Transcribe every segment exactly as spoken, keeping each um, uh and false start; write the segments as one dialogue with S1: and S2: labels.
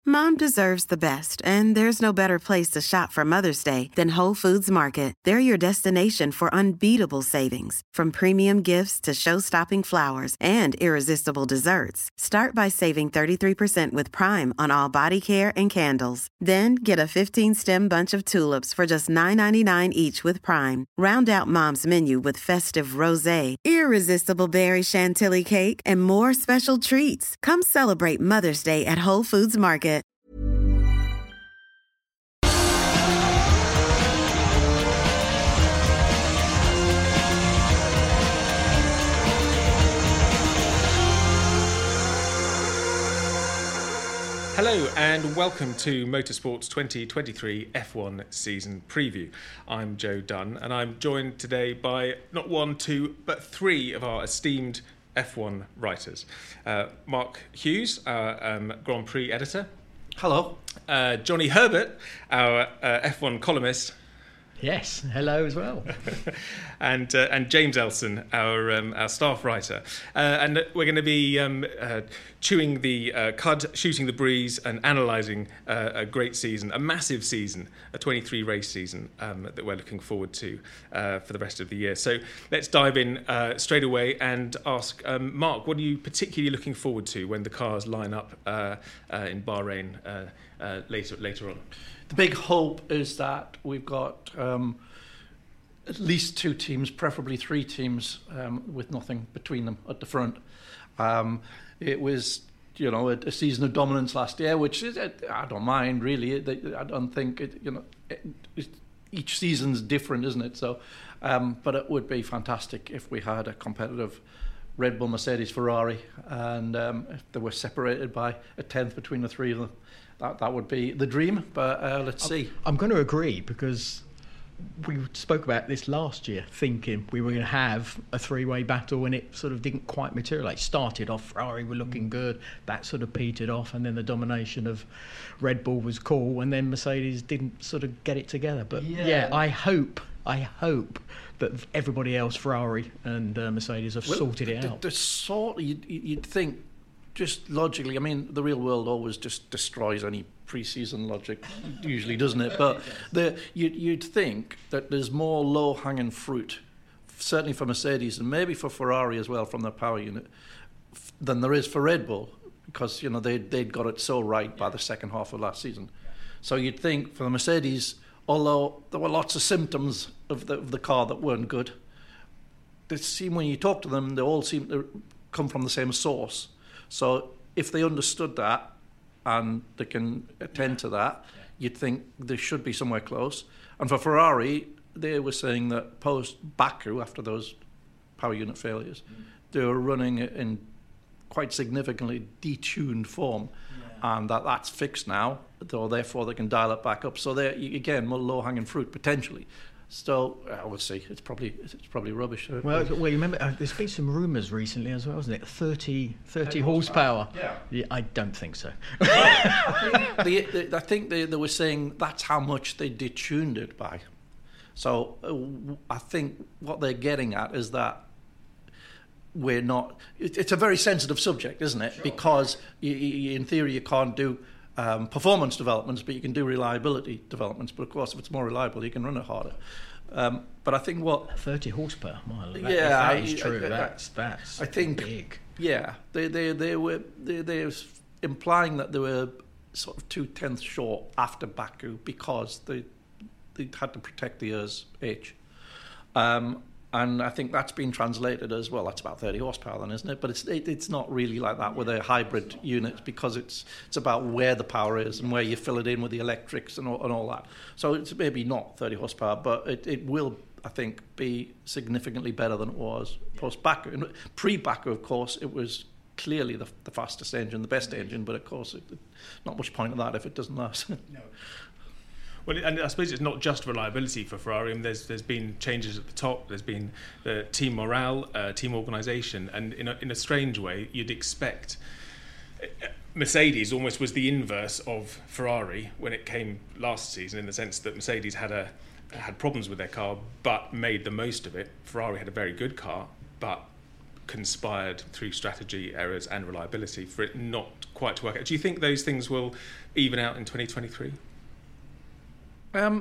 S1: Mom deserves the best, and there's no better place to shop for Mother's Day than Whole Foods Market. They're your destination for unbeatable savings, from premium gifts to show-stopping flowers and irresistible desserts. Start by saving thirty-three percent with Prime on all body care and candles. Then get a fifteen-stem bunch of tulips for just nine ninety-nine each with Prime. Round out Mom's menu with festive rosé, irresistible berry chantilly cake, and more special treats. Come celebrate Mother's Day at Whole Foods Market.
S2: Hello and welcome to Motorsports twenty twenty-three F one season preview. I'm Joe Dunn and I'm joined today by not one, two, but three of our esteemed F one writers. Uh, Mark Hughes, our um, Grand Prix editor.
S3: Hello.
S2: Uh, Johnny Herbert, our uh, F one columnist.
S4: Yes, hello as well.
S2: and uh, and James Elson, our um, our staff writer. Uh, and we're going to be um, uh, chewing the uh, cud, shooting the breeze, and analysing uh, a great season, a massive season, a twenty-three race season um, that we're looking forward to uh, for the rest of the year. So let's dive in uh, straight away and ask um, Mark, what are you particularly looking forward to when the cars line up uh, uh, in Bahrain uh, uh, later later on?
S3: The big hope is that we've got um, at least two teams, preferably three teams, um, with nothing between them at the front. Um, it was, you know, a, a season of dominance last year, which is, I don't mind really. I don't think it, you know, it, it, each season's different, isn't it? So, um, but it would be fantastic if we had a competitive Red Bull, Mercedes, Ferrari, and um, if they were separated by a tenth between the three of them. That that would be the dream, but uh, let's see.
S4: I'm going to agree because we spoke about this last year, thinking we were going to have a three-way battle, and it sort of didn't quite materialise. Started off, Ferrari were looking good, that sort of petered off, and then the domination of Red Bull was cool, and then Mercedes didn't sort of get it together. But yeah, yeah I hope, I hope that everybody else, Ferrari and uh, Mercedes, have well, sorted it
S3: the,
S4: out.
S3: The sort you'd, you'd think. Just logically, I mean, the real world always just destroys any pre-season logic, usually, doesn't it? But the, you'd, you'd think that there's more low-hanging fruit, certainly for Mercedes and maybe for Ferrari as well from their power unit, than there is for Red Bull, because, you know, they, they'd got it so right by the second half of last season. So you'd think for the Mercedes, although there were lots of symptoms of the, of the car that weren't good, they seem, when you talk to them, they all seem to come from the same source. So if they understood that and they can attend to that, yeah. You'd think they should be somewhere close. And for Ferrari, they were saying that post Baku, after those power unit failures, mm. they were running in quite significantly detuned form, yeah. and that that's fixed now. So therefore, they can dial it back up. So they're again more low-hanging fruit potentially. So uh, we'll see. It's probably it's probably rubbish.
S4: Well, well, you remember uh, there's been some rumours recently as well, hasn't it? thirty, thirty horsepower.
S3: Yeah.
S4: yeah. I don't think so.
S3: Well, I think, the, the, I think they, they were saying that's how much they detuned it by. So uh, I think what they're getting at is that we're not. It, it's a very sensitive subject, isn't it? Sure. Because you, you, in theory you can't do Um, performance developments, but you can do reliability developments. But of course, if it's more reliable, you can run it harder. Um, but I think what
S4: thirty horsepower, mile. That,
S3: yeah,
S4: that is true.
S3: I, I,
S4: that's that's
S3: I think
S4: big.
S3: Yeah, they they they were they they were implying that they were sort of two tenths short after Baku because they they had to protect the Urs H. Um, And I think that's been translated as well. That's about thirty horsepower, then, isn't it? But it's it, it's not really like that with a hybrid unit because it's it's about where the power is and where you fill it in with the electrics and all, and all that. So it's maybe not thirty horsepower, but it, it will, I think, be significantly better than it was post Baku. And pre-Baku, of course, it was clearly the, the fastest engine, the best engine. But of course, it, not much point in that if it doesn't last. No.
S2: Well, and I suppose it's not just reliability for Ferrari. I mean, there's there's been changes at the top. There's been the team morale, uh, team organisation, and in a, in a strange way, you'd expect Mercedes almost was the inverse of Ferrari when it came last season, in the sense that Mercedes had a had problems with their car, but made the most of it. Ferrari had a very good car, but conspired through strategy errors and reliability for it not quite to work out. Do you think those things will even out in twenty twenty-three?
S3: Um,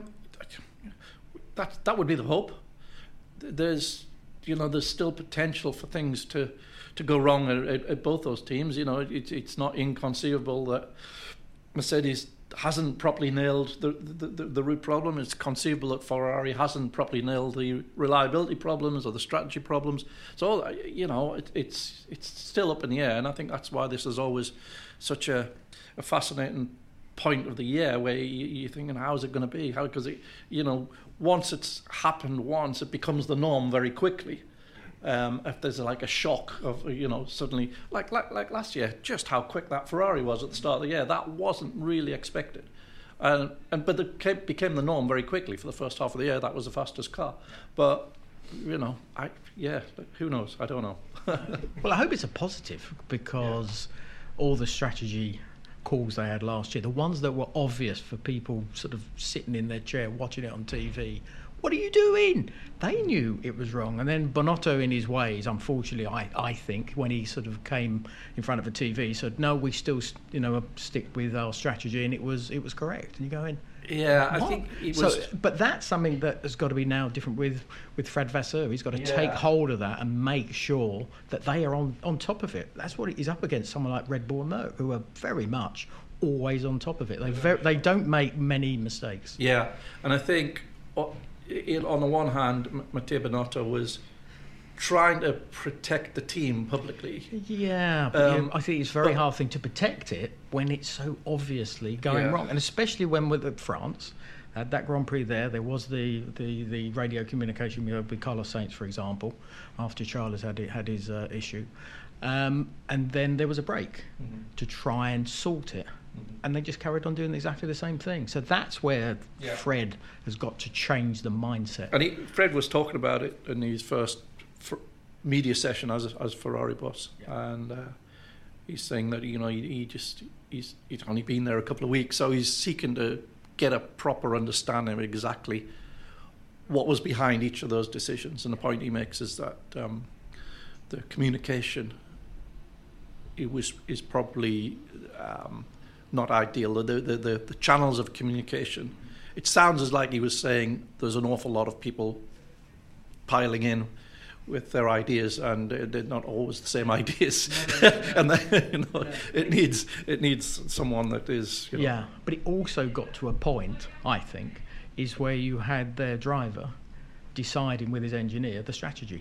S3: that that would be the hope. There's, you know, there's still potential for things to, to go wrong at, at, at both those teams. You know, it, it's not inconceivable that Mercedes hasn't properly nailed the, the, the, the root problem. It's conceivable that Ferrari hasn't properly nailed the reliability problems or the strategy problems. So, you know, it, it's it's still up in the air, and I think that's why this is always such a, a fascinating point of the year where you, you're thinking, how is it going to be? How, because, you know, once it's happened once, it becomes the norm very quickly. Um, if there's like a shock of, you know, suddenly, like, like like last year, just how quick that Ferrari was at the start of the year, that wasn't really expected. And, and but it came, became the norm very quickly. For the first half of the year, that was the fastest car. But, you know, I yeah, who knows? I don't know.
S4: Well, I hope it's a positive, because yeah. all the strategy calls they had last year, the ones that were obvious for people sort of sitting in their chair watching it on T V, what are you doing? They knew it was wrong. And then Bonotto, in his ways, unfortunately, I, I think, when he sort of came in front of a T V, said, no, we still, you know, stick with our strategy, and it was it was correct. And you're going,
S3: yeah,
S4: what?
S3: I think it was.
S4: So, but that's something that has got to be now different with, with Fred Vasseur. He's got to
S3: yeah.
S4: take hold of that and make sure that they are on, on top of it. That's what he's up against, someone like Red Bull and Merck, who are very much always on top of it. They very, they don't make many mistakes.
S3: Yeah, and I think, it, on the one hand, Matteo Binotto was trying to protect the team publicly.
S4: Yeah, but
S3: um,
S4: yeah, I think it's a very
S3: but,
S4: hard thing to protect it when it's so obviously going
S3: yeah.
S4: wrong, and especially when we're at France. Had that Grand Prix there, there was the, the, the radio communication with Carlos Sainz, for example, after Charles had had his uh, issue, um, and then there was a break mm-hmm. to try and sort it. And they just carried on doing exactly the same thing. So that's where yeah. Fred has got to change the mindset.
S3: And he, Fred was talking about it in his first f- media session as as Ferrari boss, yeah. and uh, he's saying that, you know, he, he just he's he's only been there a couple of weeks, so he's seeking to get a proper understanding of exactly what was behind each of those decisions. And the point he makes is that um, the communication it was is probably um, not ideal. The, the the the channels of communication. It sounds as like he was saying there's an awful lot of people piling in with their ideas, and they're not always the same ideas. and they, you know, yeah. it needs it needs someone that is. You know.
S4: Yeah, but it also got to a point, I think, is where you had their driver deciding with his engineer the strategy.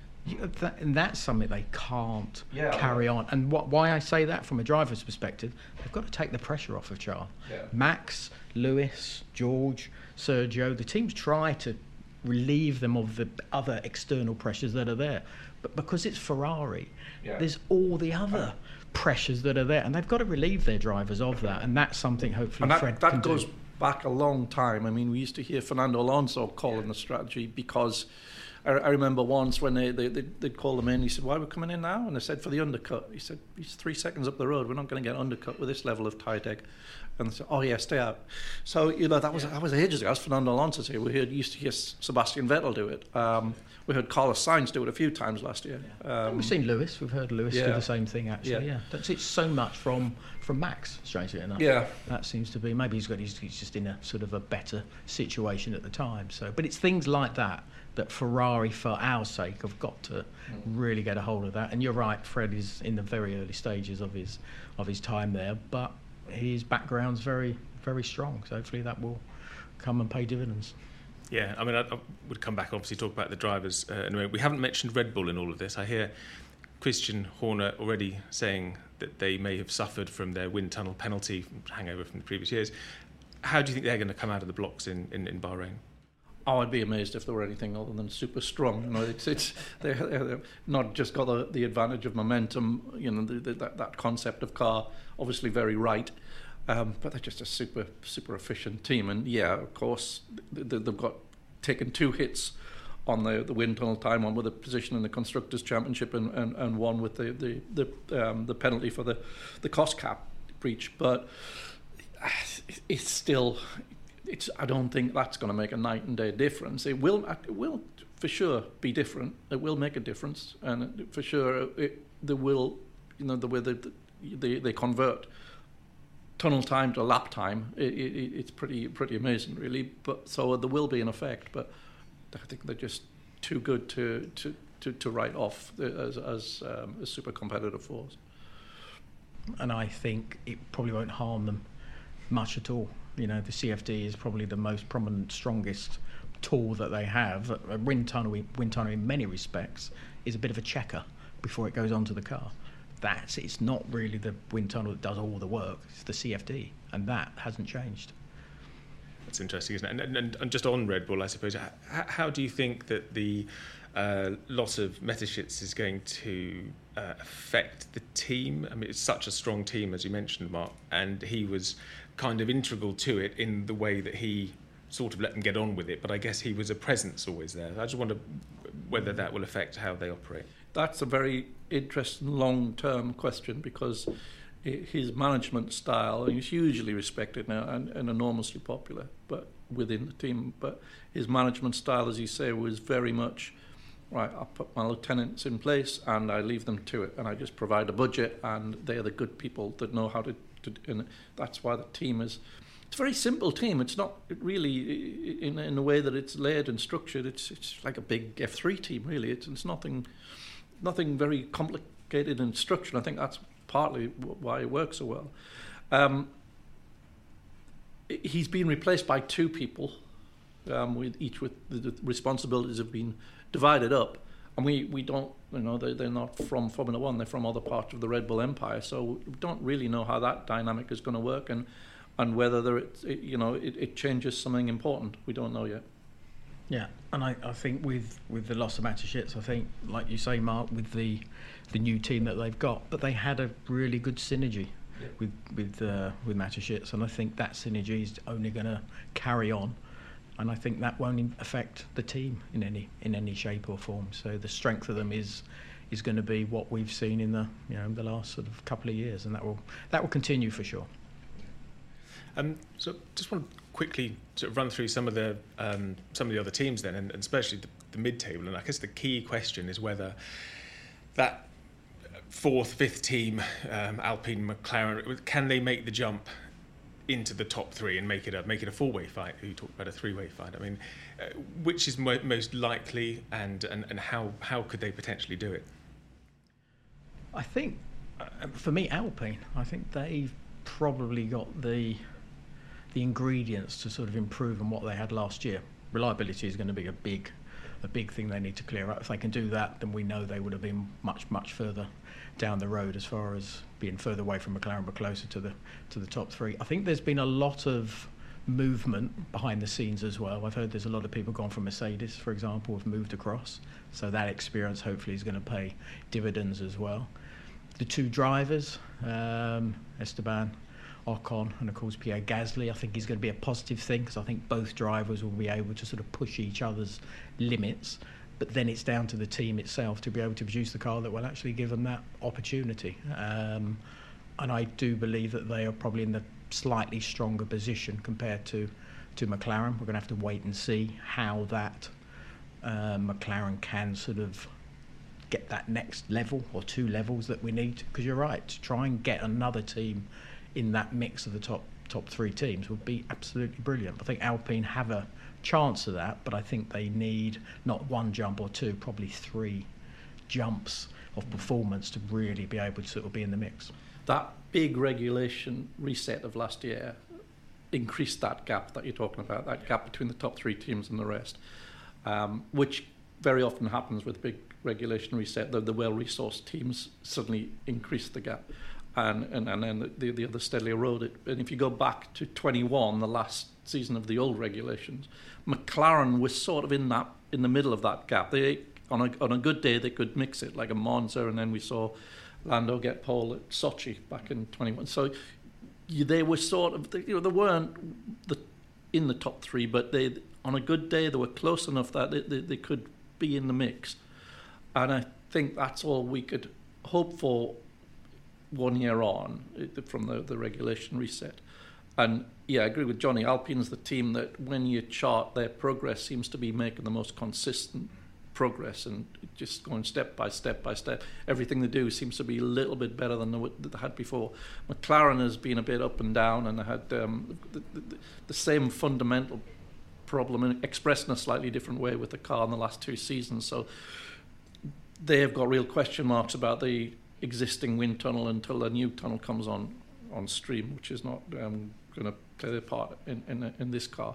S4: That, and that's something they can't yeah, carry yeah. on. And what, why I say that from a driver's perspective, they've got to take the pressure off of Charles. Yeah. Max, Lewis, George, Sergio, the teams try to relieve them of the other external pressures that are there. But because it's Ferrari, yeah. there's all the other pressures that are there. And they've got to relieve their drivers of that. And that's something hopefully
S3: and that,
S4: Fred
S3: that
S4: can
S3: goes
S4: do.
S3: back a long time. I mean, we used to hear Fernando Alonso calling yeah. the strategy because... I remember once when they, they, they'd call them in, he said, why are we coming in now? And they said, for the undercut. He said, he's three seconds up the road. We're not going to get undercut with this level of tie deck. And they said, oh, yeah, stay out. So, you know, that was yeah. that was ages ago. That's Fernando Alonso here. We heard, used to hear Sebastian Vettel do it. Um, we heard Carlos Sainz do it a few times last year.
S4: Yeah. Um, we've seen Lewis. We've heard Lewis yeah. do the same thing, actually. Yeah. yeah. That's it so much from, from Max, strangely enough.
S3: Yeah.
S4: That seems to be, maybe he's got he's, he's just in a sort of a better situation at the time. So, but it's things like that that Ferrari, for our sake, have got to really get a hold of that. And you're right, Fred is in the very early stages of his of his time there, but his background's very, very strong. So hopefully that will come and pay dividends.
S2: Yeah, I mean, I, I would come back, obviously, talk about the drivers uh, in a minute. We haven't mentioned Red Bull in all of this. I hear Christian Horner already saying that they may have suffered from their wind tunnel penalty hangover from the previous years. How do you think they're going to come out of the blocks in, in, in Bahrain?
S3: Oh, I'd be amazed if they were anything other than super strong. You know, it's it's they're, they're not just got the, the advantage of momentum. You know, the, the, that that concept of car, obviously very right, um, but they're just a super super efficient team. And yeah, of course, they, they've got taken two hits on the the wind tunnel time, one with a position in the constructors' championship, and, and, and one with the the the, um, the penalty for the the cost cap breach. But it's still. It's. I don't think that's going to make a night and day difference. It will. It will for sure be different. It will make a difference, and for sure it, there will, you know, the way they they, they convert tunnel time to lap time. It, it, it's pretty pretty amazing, really. But so there will be an effect, but I think they're just too good to to, to, to write off as as um, a super competitive force.
S4: And I think it probably won't harm them much at all. You know, the C F D is probably the most prominent, strongest tool that they have. A wind tunnel, wind tunnel in many respects is a bit of a checker before it goes onto the car. That's it's not really the wind tunnel that does all the work. It's the C F D, and that hasn't changed.
S2: That's interesting, isn't it? And, and, and just on Red Bull, I suppose, how, how do you think that the uh, loss of Mateschitz is going to uh, affect the team? I mean, it's such a strong team, as you mentioned, Mark, and he was kind of integral to it in the way that he sort of let them get on with it, but I guess he was a presence always there. I just wonder whether that will affect how they operate.
S3: That's a very interesting long-term question, because his management style, and he's hugely respected now and, and enormously popular but within the team, but his management style, as you say, was very much, right, I put my lieutenants in place and I leave them to it, and I just provide a budget, and they're the good people that know how to, to and that's why the team is, it's a very simple team. It's not really, in in the way that it's laid and structured, it's it's like a big F three team, really. It's, it's nothing nothing very complicated in structure. I think that's partly why it works so well. Um, he's been replaced by two people, um, with each with the responsibilities have been divided up, and we, we don't, you know, they're, they're not from Formula One, they're from other parts of the Red Bull empire, so we don't really know how that dynamic is going to work, and and whether there it, it, you know, it, it changes something important. We don't know yet.
S4: Yeah, and I, I think with, with the loss of Mateschitz, I think, like you say, Mark, with the the new team that they've got, but they had a really good synergy yeah. with with uh, with Mateschitz, and I think that synergy is only going to carry on, and I think that won't affect the team in any in any shape or form. So the strength of them is is going to be what we've seen in the you know the last sort of couple of years, and that will that will continue for sure.
S2: Um, so just want to quickly sort of run through some of the um, some of the other teams then, and, and especially the, the mid-table. And I guess the key question is whether that fourth, fifth team, um, Alpine, McLaren, can they make the jump into the top three and make it a make it a four-way fight? You talked about a three-way fight. I mean, uh, which is mo- most likely, and, and and how how could they potentially do it?
S4: I think, uh, for me, Alpine. I think they've probably got the the ingredients to sort of improve on what they had last year. Reliability is going to be a big a big thing they need to clear up. If they can do that, then we know they would have been much much further down the road as far as being further away from McLaren but closer to the to the top three. I think there's been a lot of movement behind the scenes as well. I've heard there's a lot of people gone from Mercedes, for example, have moved across, so that experience hopefully is going to pay dividends as well. The two drivers, um, Esteban Ocon and of course Pierre Gasly, I think is going to be a positive thing, because I think both drivers will be able to sort of push each other's limits, but then it's down to the team itself to be able to produce the car that will actually give them that opportunity. Um, and I do believe that they are probably in the slightly stronger position compared to, to McLaren. We're going to have to wait and see how that uh, McLaren can sort of get that next level or two levels that we need, because you're right, to try and get another team in that mix of the top top three teams would be absolutely brilliant. I think Alpine have a chance of that, but I think they need not one jump or two, probably three jumps of performance to really be able to sort of be in the mix.
S3: That big regulation reset of last year increased that gap that you're talking about, that gap between the top three teams and the rest, um, which very often happens with big regulation reset. The, the well-resourced teams suddenly increase the gap. And, and and then the, the other steadily eroded. And if you go back to twenty-one, the last season of the old regulations, McLaren was sort of in that in the middle of that gap. They on a on a good day they could mix it like a Monza, and then we saw Lando get pole at Sochi back in twenty-one. So you, they were sort of you know they weren't the, in the top three, but they on a good day they were close enough that they, they, they could be in the mix. And I think that's all we could hope for one year on from the, the regulation reset. And yeah, I agree with Johnny. Alpine's the team that when you chart their progress seems to be making the most consistent progress and just going step by step by step. Everything they do seems to be a little bit better than they had before. McLaren has been a bit up and down, and they had um, the, the, the same fundamental problem expressed in a slightly different way with the car in the last two seasons. So they've got real question marks about the existing wind tunnel until a new tunnel comes on on stream, which is not um, going to play their part in, in in this car.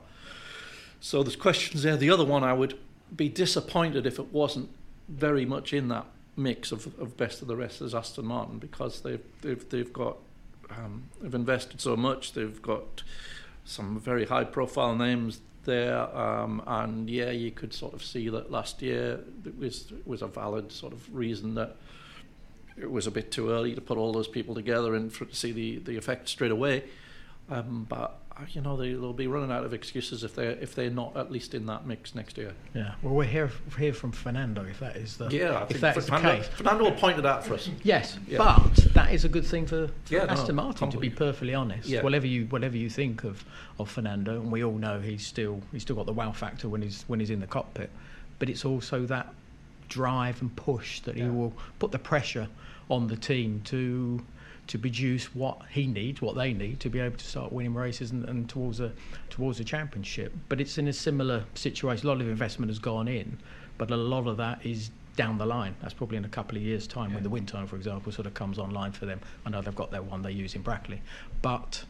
S3: So there's questions there. The other one, I would be disappointed if it wasn't very much in that mix of, of best of the rest as Aston Martin, because they've they've they've got um, they've invested so much. They've got some very high profile names there, um, and yeah, you could sort of see that last year it was it was a valid sort of reason that it was a bit too early to put all those people together and for, to see the the effect straight away. Um, but you know, they, they'll be running out of excuses if they're if they're not at least in that mix next year.
S4: Yeah, well, we'll hear hear from Fernando if that is the
S3: yeah. I
S4: if
S3: think
S4: that is
S3: Fernando,
S4: the case.
S3: Fernando will point it out for us.
S4: Yes,
S3: yeah.
S4: but that is a good thing for, for
S3: yeah,
S4: Aston
S3: no,
S4: Martin,
S3: completely.
S4: to be perfectly honest.
S3: Yeah.
S4: Whatever you whatever you think of, of Fernando, and we all know he's still he's still got the wow factor when he's when he's in the cockpit, but it's also that drive and push that he yeah. will put the pressure on the team to. to produce what he needs, what they need to be able to start winning races and, and towards a towards a championship. But it's in a similar situation. A lot of investment has gone in, but a lot of that is down the line. That's probably in a couple of years' time yeah. when the wind tunnel, for example, sort of comes online for them. I know they've got their one they use in Brackley, but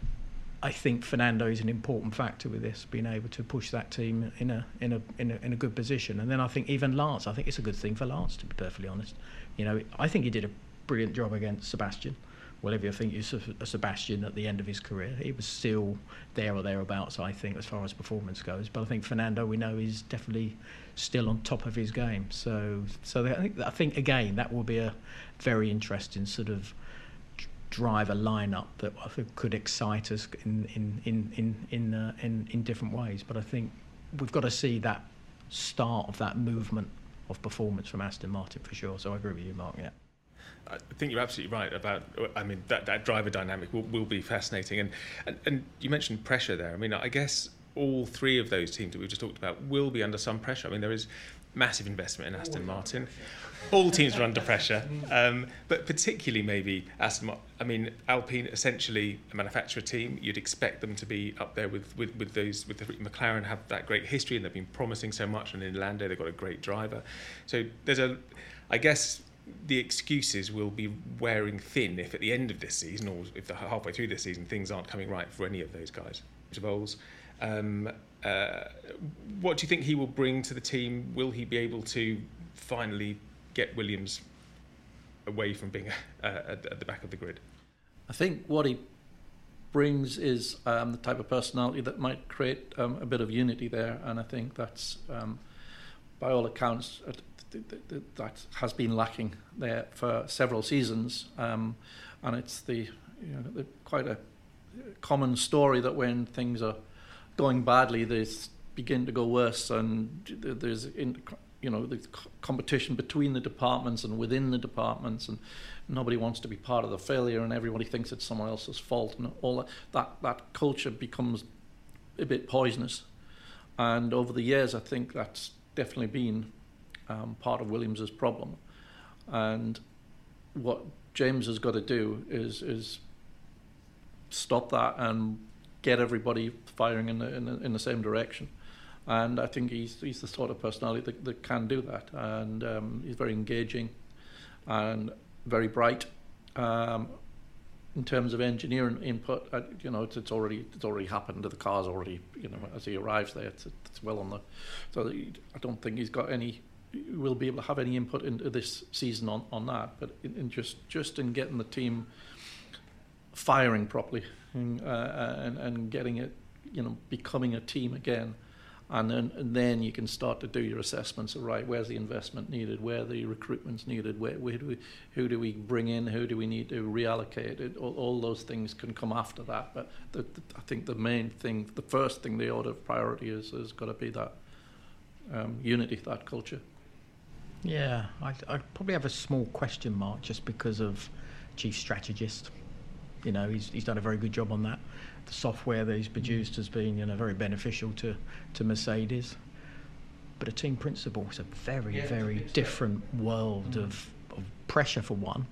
S4: I think Fernando is an important factor with this, being able to push that team in a in a in a in a good position. And then I think even Lance, I think it's a good thing for Lance, to be perfectly honest. You know, I think he did a brilliant job against Sebastian. Whatever you think is a Sebastian at the end of his career, he was still there or thereabouts, I think, as far as performance goes. But I think Fernando, we know, is definitely still on top of his game. So, so I think, I think again, that will be a very interesting sort of driver lineup that I think could excite us in in in in in, uh, in in different ways. But I think we've got to see that start of that movement of performance from Aston Martin for sure. So I agree with you, Mark. Yeah.
S2: I think you're absolutely right about. I mean, that, that driver dynamic will, will be fascinating, and, and and you mentioned pressure there. I mean, I guess all three of those teams that we've just talked about will be under some pressure. I mean, there is massive investment in Aston Martin. All teams are under pressure, um, but particularly maybe Aston Martin. I mean, Alpine, essentially a manufacturer team. You'd expect them to be up there with with, with those. With the McLaren have that great history, and they've been promising so much. And in Lando, they've got a great driver. So there's a, I guess. The excuses will be wearing thin if at the end of this season, or if they're halfway through this season, things aren't coming right for any of those guys. Bowles, um, uh, what do you think he will bring to the team? Will he be able to finally get Williams away from being uh, at, at the back of the grid?
S3: I think what he brings is um, the type of personality that might create um, a bit of unity there, and I think that's, um, by all accounts, that has been lacking there for several seasons, um, and it's the, you know, the quite a common story that when things are going badly, they begin to go worse, and there's in, you know the competition between the departments and within the departments, and nobody wants to be part of the failure, and everybody thinks it's someone else's fault, and all that that, that culture becomes a bit poisonous. And over the years, I think that's definitely been Um, part of Williams's problem, and what James has got to do is is stop that and get everybody firing in the in the, in the same direction. And I think he's he's the sort of personality that, that can do that, and um, he's very engaging and very bright. Um, in terms of engineering input, uh, you know, it's, it's already it's already happened. The car's already, you know, as he arrives there, it's, it's well on the. So I don't think he's got any. Will be able to have any input into this season on, on that, but in, in just just in getting the team firing properly, and, uh, and and getting it, you know, becoming a team again, and then and then you can start to do your assessments of, right, where's the investment needed, where the recruitment's needed, where, where do we who do we bring in, who do we need to reallocate it, all, all those things can come after that. But the, the, I think the main thing, the first thing, the order of priority is has got to be that um, unity, that culture.
S4: Yeah, I I probably have a small question mark just because of chief strategist. You know, he's he's done a very good job on that. The software that he's produced has been, you know, very beneficial to, to Mercedes. but a team principal is a very,
S3: Yeah,
S4: very
S3: it's
S4: different world
S3: Mm.
S4: of, of pressure for one.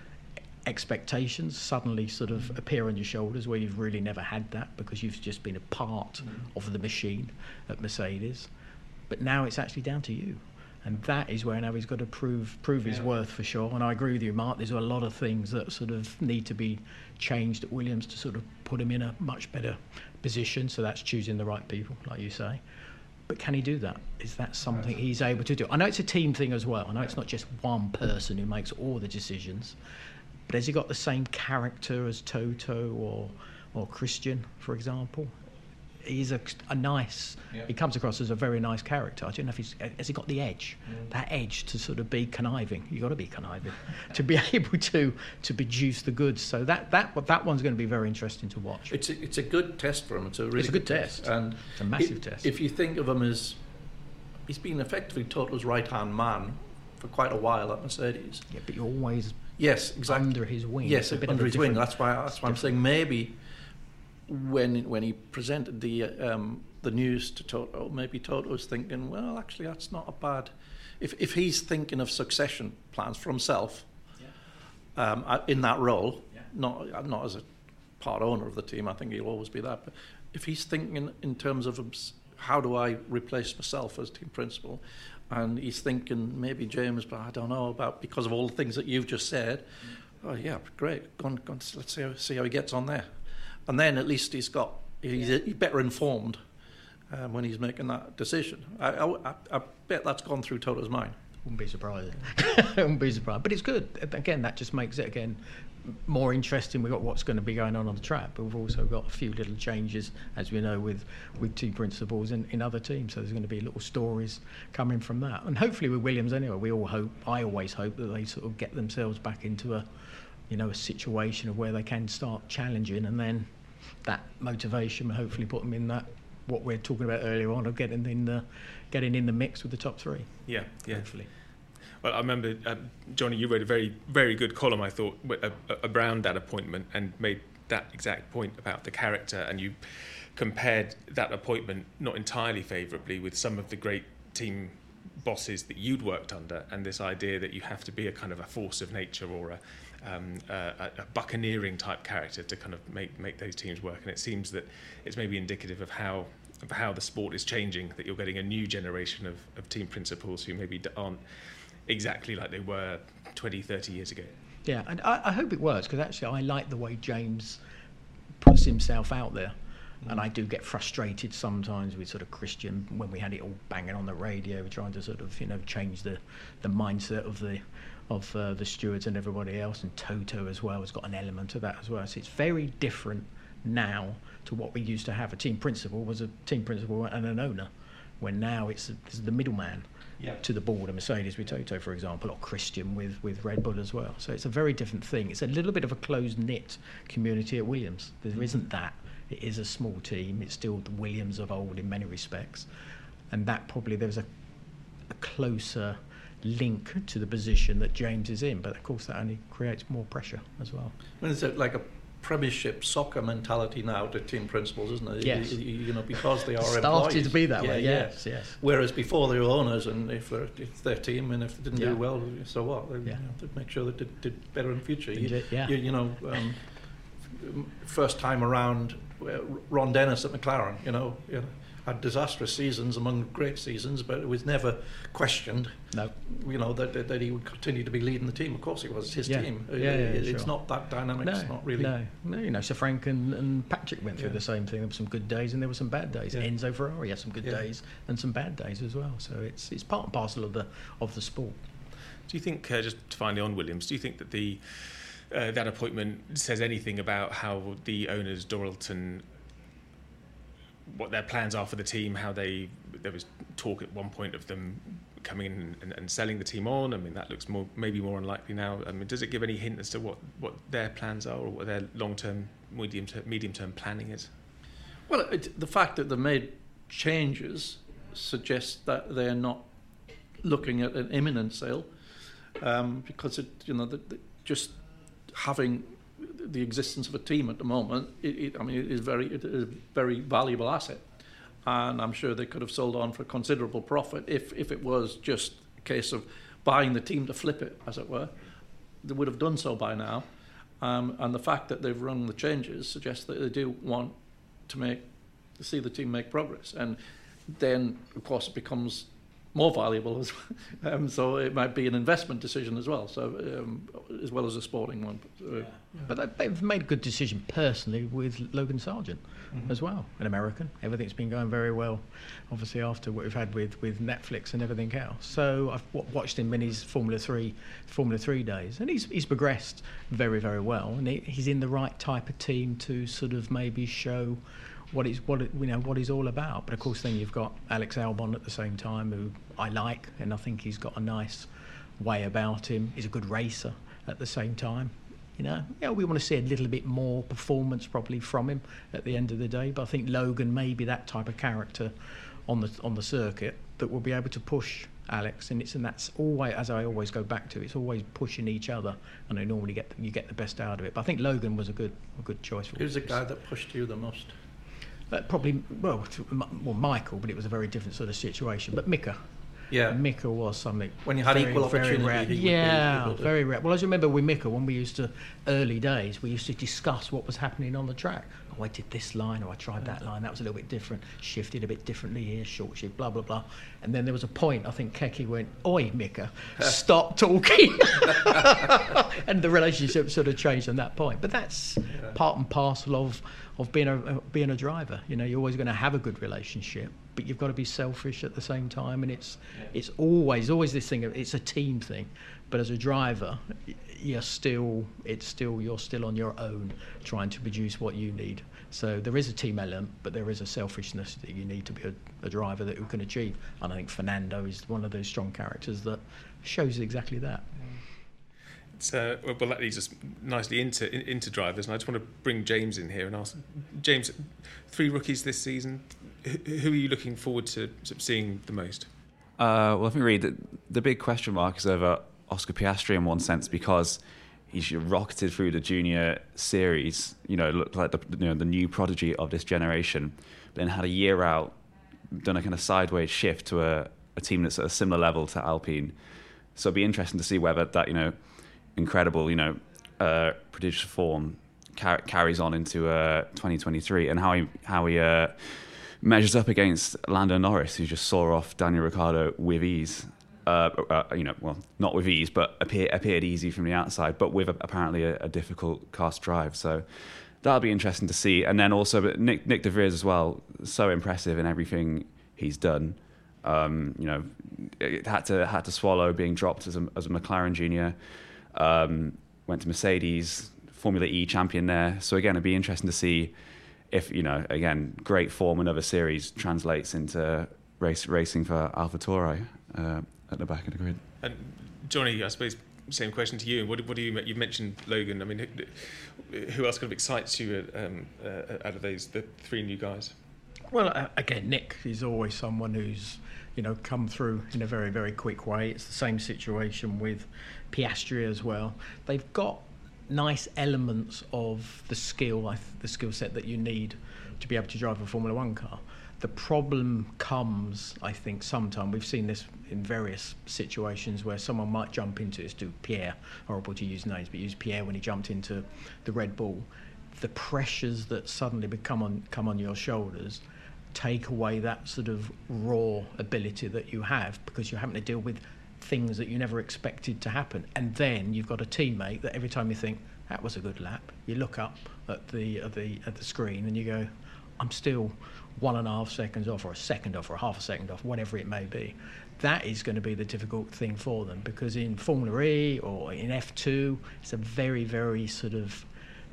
S4: Expectations suddenly sort of
S3: Mm.
S4: appear on your shoulders where you've really never had that because you've just been a part
S3: Mm.
S4: of the machine at Mercedes. But now it's actually down to you. And that is where now he's got to prove prove his
S3: Yeah.
S4: worth for sure. And I agree with you, Mark. There's a lot of things that sort of need to be changed at Williams to sort of put him in a much better position. So that's choosing the right people, like you say. But can he do that? Is that something he's able to do? I know it's a team thing as well. I know it's not just one person who makes all the decisions. But has he got the same character as Toto or or Christian, for example? He's a, a nice,
S3: Yeah.
S4: he comes across as a very nice character. I don't know if he's, has he got the edge,
S3: Mm.
S4: that edge to sort of be conniving. You've got to be conniving to be able to to produce the goods. So that that that one's going to be very interesting to watch.
S3: It's a, it's a good test for him. It's a really
S4: It's a good test.
S3: and
S4: It's a massive
S3: if,
S4: test.
S3: If you think of him as he's been effectively Toto's right hand man for quite a while at Mercedes.
S4: Yeah, but you're always
S3: Yes, exactly.
S4: under his wing.
S3: Yes,
S4: It's a bit
S3: under
S4: of a
S3: his wing.
S4: different-
S3: That's why. That's why I'm saying maybe when when he presented the um, the news to Toto, maybe Toto was thinking, well, actually, that's not a bad. If if he's thinking of succession plans for himself, yeah. um, in that role, yeah. not not as a part owner of the team, I think he'll always be that. But if he's thinking in terms of how do I replace myself as team principal, and he's thinking maybe James, but I don't know about because of all the things that you've just said. Mm. Oh yeah, great. Go on, go on, let's see how, see how he gets on there, and then at least he's got he's,
S4: yeah.
S3: he's better informed um, when he's making that decision. I, I, I bet that's gone through Toto's mind.
S4: Wouldn't be surprised. Wouldn't be surprised. But it's good. Again, that just makes it again more interesting. We've got what's going to be going on on the track, but we've also got a few little changes, as we know, with with team principals in, in other teams. So there's going to be little stories coming from that. And hopefully with Williams anyway, we all hope, I always hope that they sort of get themselves back into a, you know, a situation of where they can start challenging, and then that motivation will hopefully put them in that, what we're talking about earlier on, of getting in the getting in the mix with the top three.
S2: Yeah, yeah.
S4: Hopefully.
S2: Well, I remember, uh, Johnny, you wrote a very, very good column, I thought, uh, around that appointment and made that exact point about the character, and you compared that appointment not entirely favourably with some of the great team bosses that you'd worked under, and this idea that you have to be a kind of a force of nature or a, um, a, a buccaneering type character to kind of make, make those teams work. And it seems that it's maybe indicative of how of how the sport is changing, that you're getting a new generation of, of team principals who maybe aren't exactly like they were twenty, thirty years ago.
S4: Yeah, and I, I hope it works, because actually I like the way James puts himself out there. Mm. And I do get frustrated sometimes with sort of Christian, when we had it all banging on the radio, trying to sort of, you know, change the, the mindset of the of uh, the stewards and everybody else, and Toto as well has got an element of that as well. So it's very different now to what we used to have. A team principal was a team principal and an owner, when now it's, it's the middleman. Yeah. To the board of Mercedes with Toto, for example, or Christian with, with Red Bull as well. So it's a very different thing. It's a little bit of a closed-knit community at Williams. There mm-hmm. isn't that. It is a small team. It's still the Williams of old in many respects. And that probably there's a, a closer link to the position that James is in. But of course that only creates more pressure as well.
S3: I mean, it's like a Premiership soccer mentality now to team principals, isn't it?
S4: Yes.
S3: You, you, you know, because they are
S4: started
S3: employees.
S4: to be that
S3: yeah,
S4: way.
S3: yeah.
S4: Yes, yes.
S3: Whereas before they were owners, and if they're if their team, and if they didn't
S4: yeah.
S3: do well, so what? They,
S4: yeah.
S3: you know, to make sure they did, did better in the future.
S4: You, yeah.
S3: you, you know, um, first time around, Ron Dennis at McLaren, you know, you know, had disastrous seasons among great seasons, but it was never questioned.
S4: No.
S3: You know that, that that he would continue to be leading the team. Of course, it was his
S4: yeah.
S3: team.
S4: Yeah, yeah,
S3: it,
S4: sure.
S3: It's not that dynamic.
S4: No,
S3: it's not really.
S4: No, no. You know, Sir Frank and, and Patrick went through
S3: Yeah.
S4: the same thing. There were some good days and there were some bad days.
S3: Yeah.
S4: Enzo Ferrari had some good
S3: Yeah.
S4: days and some bad days as well. So it's it's part and parcel of the of the sport.
S2: Do you think, uh, just finally on Williams, do you think that the uh, that appointment says anything about how the owners, Doralton, what their plans are for the team? How they there was talk at one point of them coming in and, and selling the team on. I mean, that looks more maybe more unlikely now. I mean, does it give any hint as to what, what their plans are, or what their long-term, medium-term, medium-term planning is?
S3: Well, it, the fact that they made changes suggests that they're not looking at an imminent sale, um, because it, you know, the, the, just having the existence of a team at the moment, it, it, I mean, it is very, it is a very valuable asset. and I'm sure they could have sold on for considerable profit if, if it was just a case of buying the team to flip it, as it were. They would have done so by now. Um, and the fact that they've run the changes suggests that they do want to make to see the team make progress. And then, of course, it becomes more valuable, as um, so it might be an investment decision as well, so um, as well as a sporting one. Uh,
S4: yeah. But they've made a good decision personally with Logan Sargent mm-hmm. as well, an American. Everything's been going very well, obviously after what we've had with, with Netflix and everything else. So I've w- watched him in his Formula Three Formula Three days, and he's he's progressed very very well, and he, he's in the right type of team to sort of maybe show what it's what it, you know what he's all about. But of course, then you've got Alex Albon at the same time, who I like, and I think he's got a nice way about him. He's a good racer at the same time. You know, yeah, we want to see a little bit more performance probably from him at the end of the day. But I think Logan may be that type of character on the on the circuit that will be able to push Alex, and it's and that's always, as I always go back to, it's always pushing each other, and they normally get you get the best out of it. But I think Logan was a good a good choice for.
S3: Who's the guy that pushed you the most?
S4: Uh, probably, well, to, well, Michael, but it was a very different sort of situation. But Mika,
S3: yeah,
S4: Mika was something
S3: when you had
S4: very,
S3: equal
S4: very
S3: opportunity.
S4: Rare. Yeah, very rare. Well, as you remember with Mika, when we used to early days, we used to discuss what was happening on the track. Oh, I did this line, or I tried that line. That was a little bit different. Shifted a bit differently here. Short shift, blah blah blah. And then there was a point. I think Keke went, "Oi, Mika, stop talking," and the relationship sort of changed on that point. But that's yeah. part and parcel of. of being a being a driver. You know, you're always going to have a good relationship, but you've got to be selfish at the same time, and it's yeah. it's always always this thing of, it's a team thing, but as a driver you're still it's still you're still on your own trying to produce what you need. So there is a team element, but there is a selfishness that you need to be a, a driver that who can achieve, and I think Fernando is one of those strong characters that shows exactly that.
S2: Uh, well, that leads us nicely into in, into drivers, and I just want to bring James in here and ask James, three rookies this season. Who, who are you looking forward to seeing the most?
S5: Uh, well, I think really the, the big question mark is over Oscar Piastri in one sense, because he's rocketed through the junior series. You know, looked like the you know the new prodigy of this generation, then had a year out, done a kind of sideways shift to a, a team that's at a similar level to Alpine. So it'd be interesting to see whether that you know. incredible, you know, uh, prodigious form car- carries on into uh, twenty twenty-three, and how he how he uh, measures up against Lando Norris, who just saw off Daniel Ricciardo with ease. Uh, uh, you know, well, not with ease, but appear, appeared easy from the outside, but with a, apparently a, a difficult cast drive. So that'll be interesting to see. And then also, but Nick Nick De Vries as well, so impressive in everything he's done. Um, you know, it had to had to swallow being dropped as a as a McLaren junior. Um, went to Mercedes, Formula E champion there. So again, it'd be interesting to see if, you know, again, great form in other series translates into race racing for AlphaTauri uh, at the back of the grid.
S2: And Johnny, I suppose same question to you. What, what do you you mentioned Logan? I mean, who, who else kind of excites you um, uh, out of those the three new guys?
S4: Well, uh, again, Nick is always someone who's, you know, come through in a very, very quick way. It's the same situation with Piastri as well. They've got nice elements of the skill, the skill set that you need to be able to drive a Formula One car. The problem comes, I think, sometime. We've seen this in various situations where someone might jump into it. Do Pierre, horrible to use names, but use Pierre when he jumped into the Red Bull. The pressures that suddenly become on come on your shoulders take away that sort of raw ability that you have, because you're having to deal with things that you never expected to happen. And then you've got a teammate that every time you think that was a good lap, you look up at the at the at the screen and you go, I'm still one and a half seconds off, or a second off, or a half a second off, whatever it may be. That is going to be the difficult thing for them, because in Formula E or in F two, it's a very, very sort of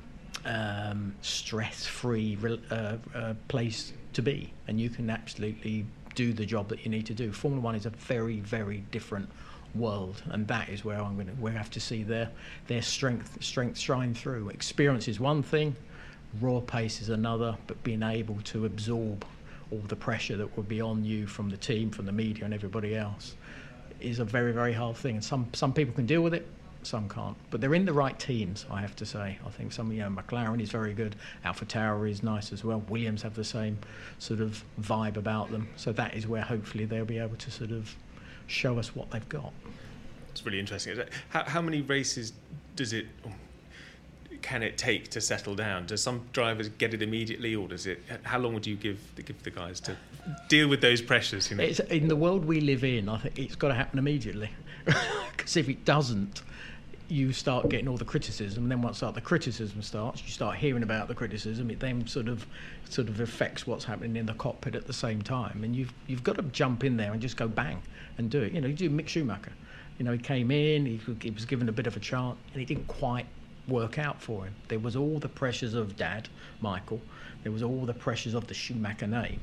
S4: um, stress-free uh, uh, place to be, and you can absolutely do the job that you need to do. Formula One is a very, very different world, and that is where I'm going to we have to see their their strength strength shine through. Experience is one thing, raw pace is another, but being able to absorb all the pressure that will be on you from the team, from the media, and everybody else is a very, very hard thing. And some some people can deal with it, some can't. But they're in the right teams, I have to say. I think some, you know, McLaren is very good. AlphaTauri is nice as well. Williams have the same sort of vibe about them. So that is where hopefully they'll be able to sort of show us what they've got.
S2: It's really interesting. How, how many races does it, can it take to settle down? Do some drivers get it immediately, or does it? How long would you give give the guys to deal with those pressures? You know?
S4: It's, in the world we live in, I think it's got to happen immediately. Because if it doesn't, you start getting all the criticism, and then once the criticism starts, you start hearing about the criticism. It then sort of sort of affects what's happening in the cockpit at the same time, and you've you've got to jump in there and just go bang and do it. You know, you do Mick Schumacher. You know, he came in, he, he was given a bit of a chance, and it didn't quite work out for him. There was all the pressures of Dad, Michael. There was all the pressures of the Schumacher name,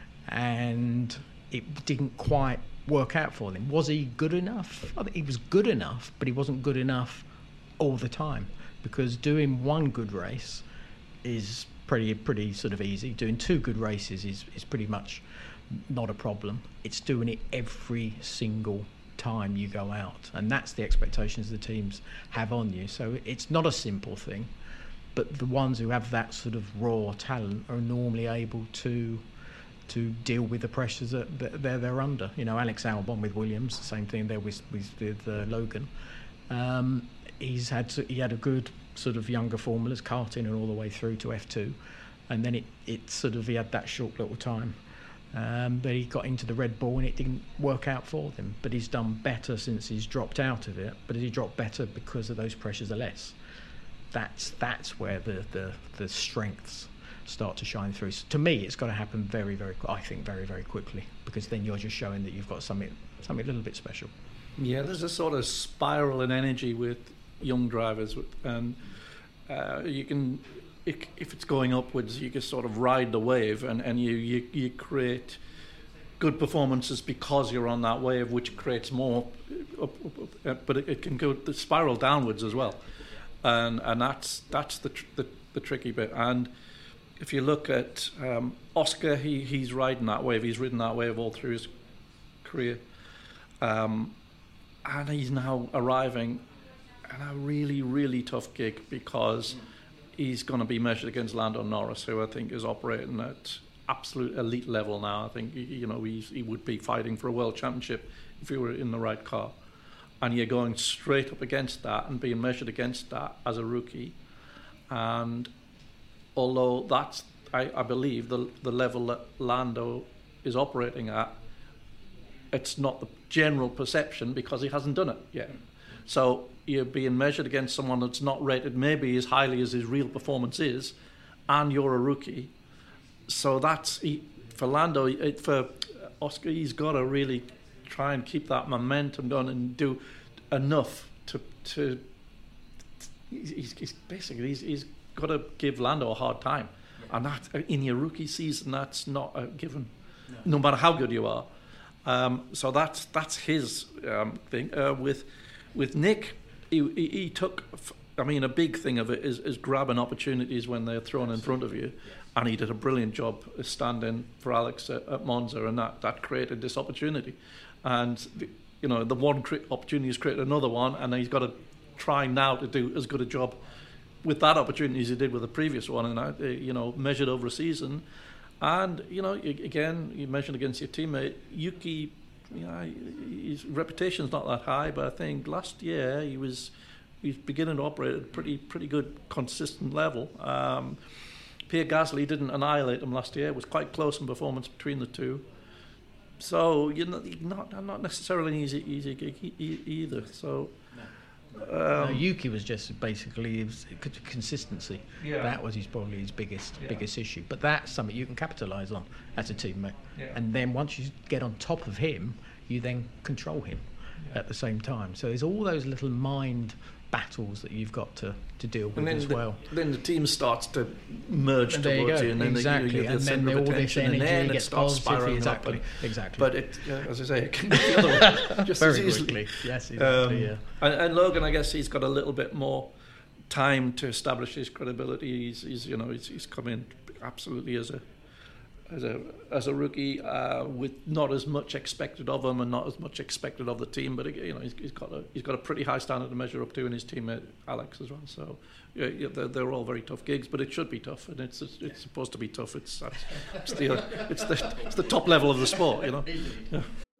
S4: and it didn't quite work out for him. Was he good enough? I think he was good enough, but he wasn't good enough all the time, because doing one good race is pretty pretty sort of easy. Doing two good races is, is pretty much not a problem. It's doing it every single time you go out, and that's the expectations the teams have on you. So it's not a simple thing, but the ones who have that sort of raw talent are normally able to to deal with the pressures that they're, they're under. You know, Alex Albon with Williams, the same thing there with with, with uh, Logan. Um, he's had to, he had a good sort of younger formulas, karting and all the way through to F two, and then it it sort of he had that short little time. Um, but he got into the Red Bull and it didn't work out for him. But he's done better since he's dropped out of it. But he dropped better because of those pressures are less. That's that's where the, the, the strengths start to shine through. So to me, it's got to happen very, very, I think, very, very quickly, because then you're just showing that you've got something something a little bit special.
S3: Yeah, there's a sort of spiral in energy with young drivers, and uh, you can. If it's going upwards, you can sort of ride the wave, and, and you, you, you create good performances because you're on that wave, which creates more. Up, up, up, but it, it can go the spiral downwards as well, and and that's that's the, tr- the the tricky bit. And if you look at um, Oscar, he he's riding that wave. He's ridden that wave all through his career, um, and he's now arriving at a really really tough gig, because he's going to be measured against Lando Norris, who I think is operating at absolute elite level now. I think, you know, he's, he would be fighting for a world championship if he were in the right car. And you're going straight up against that and being measured against that as a rookie. And although that's, I, I believe, the the level that Lando is operating at, it's not the general perception because he hasn't done it yet. So you're being measured against someone that's not rated maybe as highly as his real performance is, and you're a rookie. So that's, he, for Lando, it, for Oscar, he's got to really try and keep that momentum going and do enough to, to he's, he's basically, he's, he's got to give Lando a hard time. And that, in your rookie season, that's not a given, no, no matter how good you are. Um, so that's that's his um, thing. Uh, with with Nick, he, he, he took, I mean, a big thing of it is, is grabbing opportunities when they're thrown in front of you. And he did a brilliant job standing for Alex at, at Monza, and that, that created this opportunity. And, you know, the one cre- opportunity has created another one, and he's got to try now to do as good a job with that opportunity as he did with the previous one, and, uh, you know, measured over a season. And, you know, again, you measured against your teammate, Yuki, you know, his reputation's not that high, but I think last year he was he's beginning to operate at a pretty, pretty good, consistent level. Um, Pierre Gasly didn't annihilate him last year. It was quite close in performance between the two. So you're not not, not necessarily an easy easy gig e- either. So
S4: no. Um, no, Yuki was just basically it was consistency. Yeah. That was his probably his biggest yeah. biggest issue. But that's something you can capitalise on as a teammate. Yeah. And then once you get on top of him, you then control him yeah. at the same time. So there's all those little mind battles that you've got to, to deal with as
S3: the,
S4: well.
S3: Then the team starts to merge
S4: and
S3: towards you, and then
S4: exactly.
S3: the, you, you
S4: and then all this energy
S3: and then
S4: gets
S3: it starts
S4: positive.
S3: spiraling
S4: exactly.
S3: up. And,
S4: exactly.
S3: But it, uh, as I say, it can be the other way just
S4: very
S3: as easily.
S4: quickly. Yes, exactly. Um, yeah.
S3: And, and Logan, I guess he's got a little bit more time to establish his credibility. He's, he's you know, he's, he's come in absolutely as a as a as a rookie, uh, with not as much expected of him and not as much expected of the team. But you know, he's, he's got a he's got a pretty high standard to measure up to, and his teammate Alex as well. So yeah, yeah they're, they're all very tough gigs, but it should be tough, and it's it's supposed to be tough. It's it's the it's the it's the top level of the sport, you know. Yeah.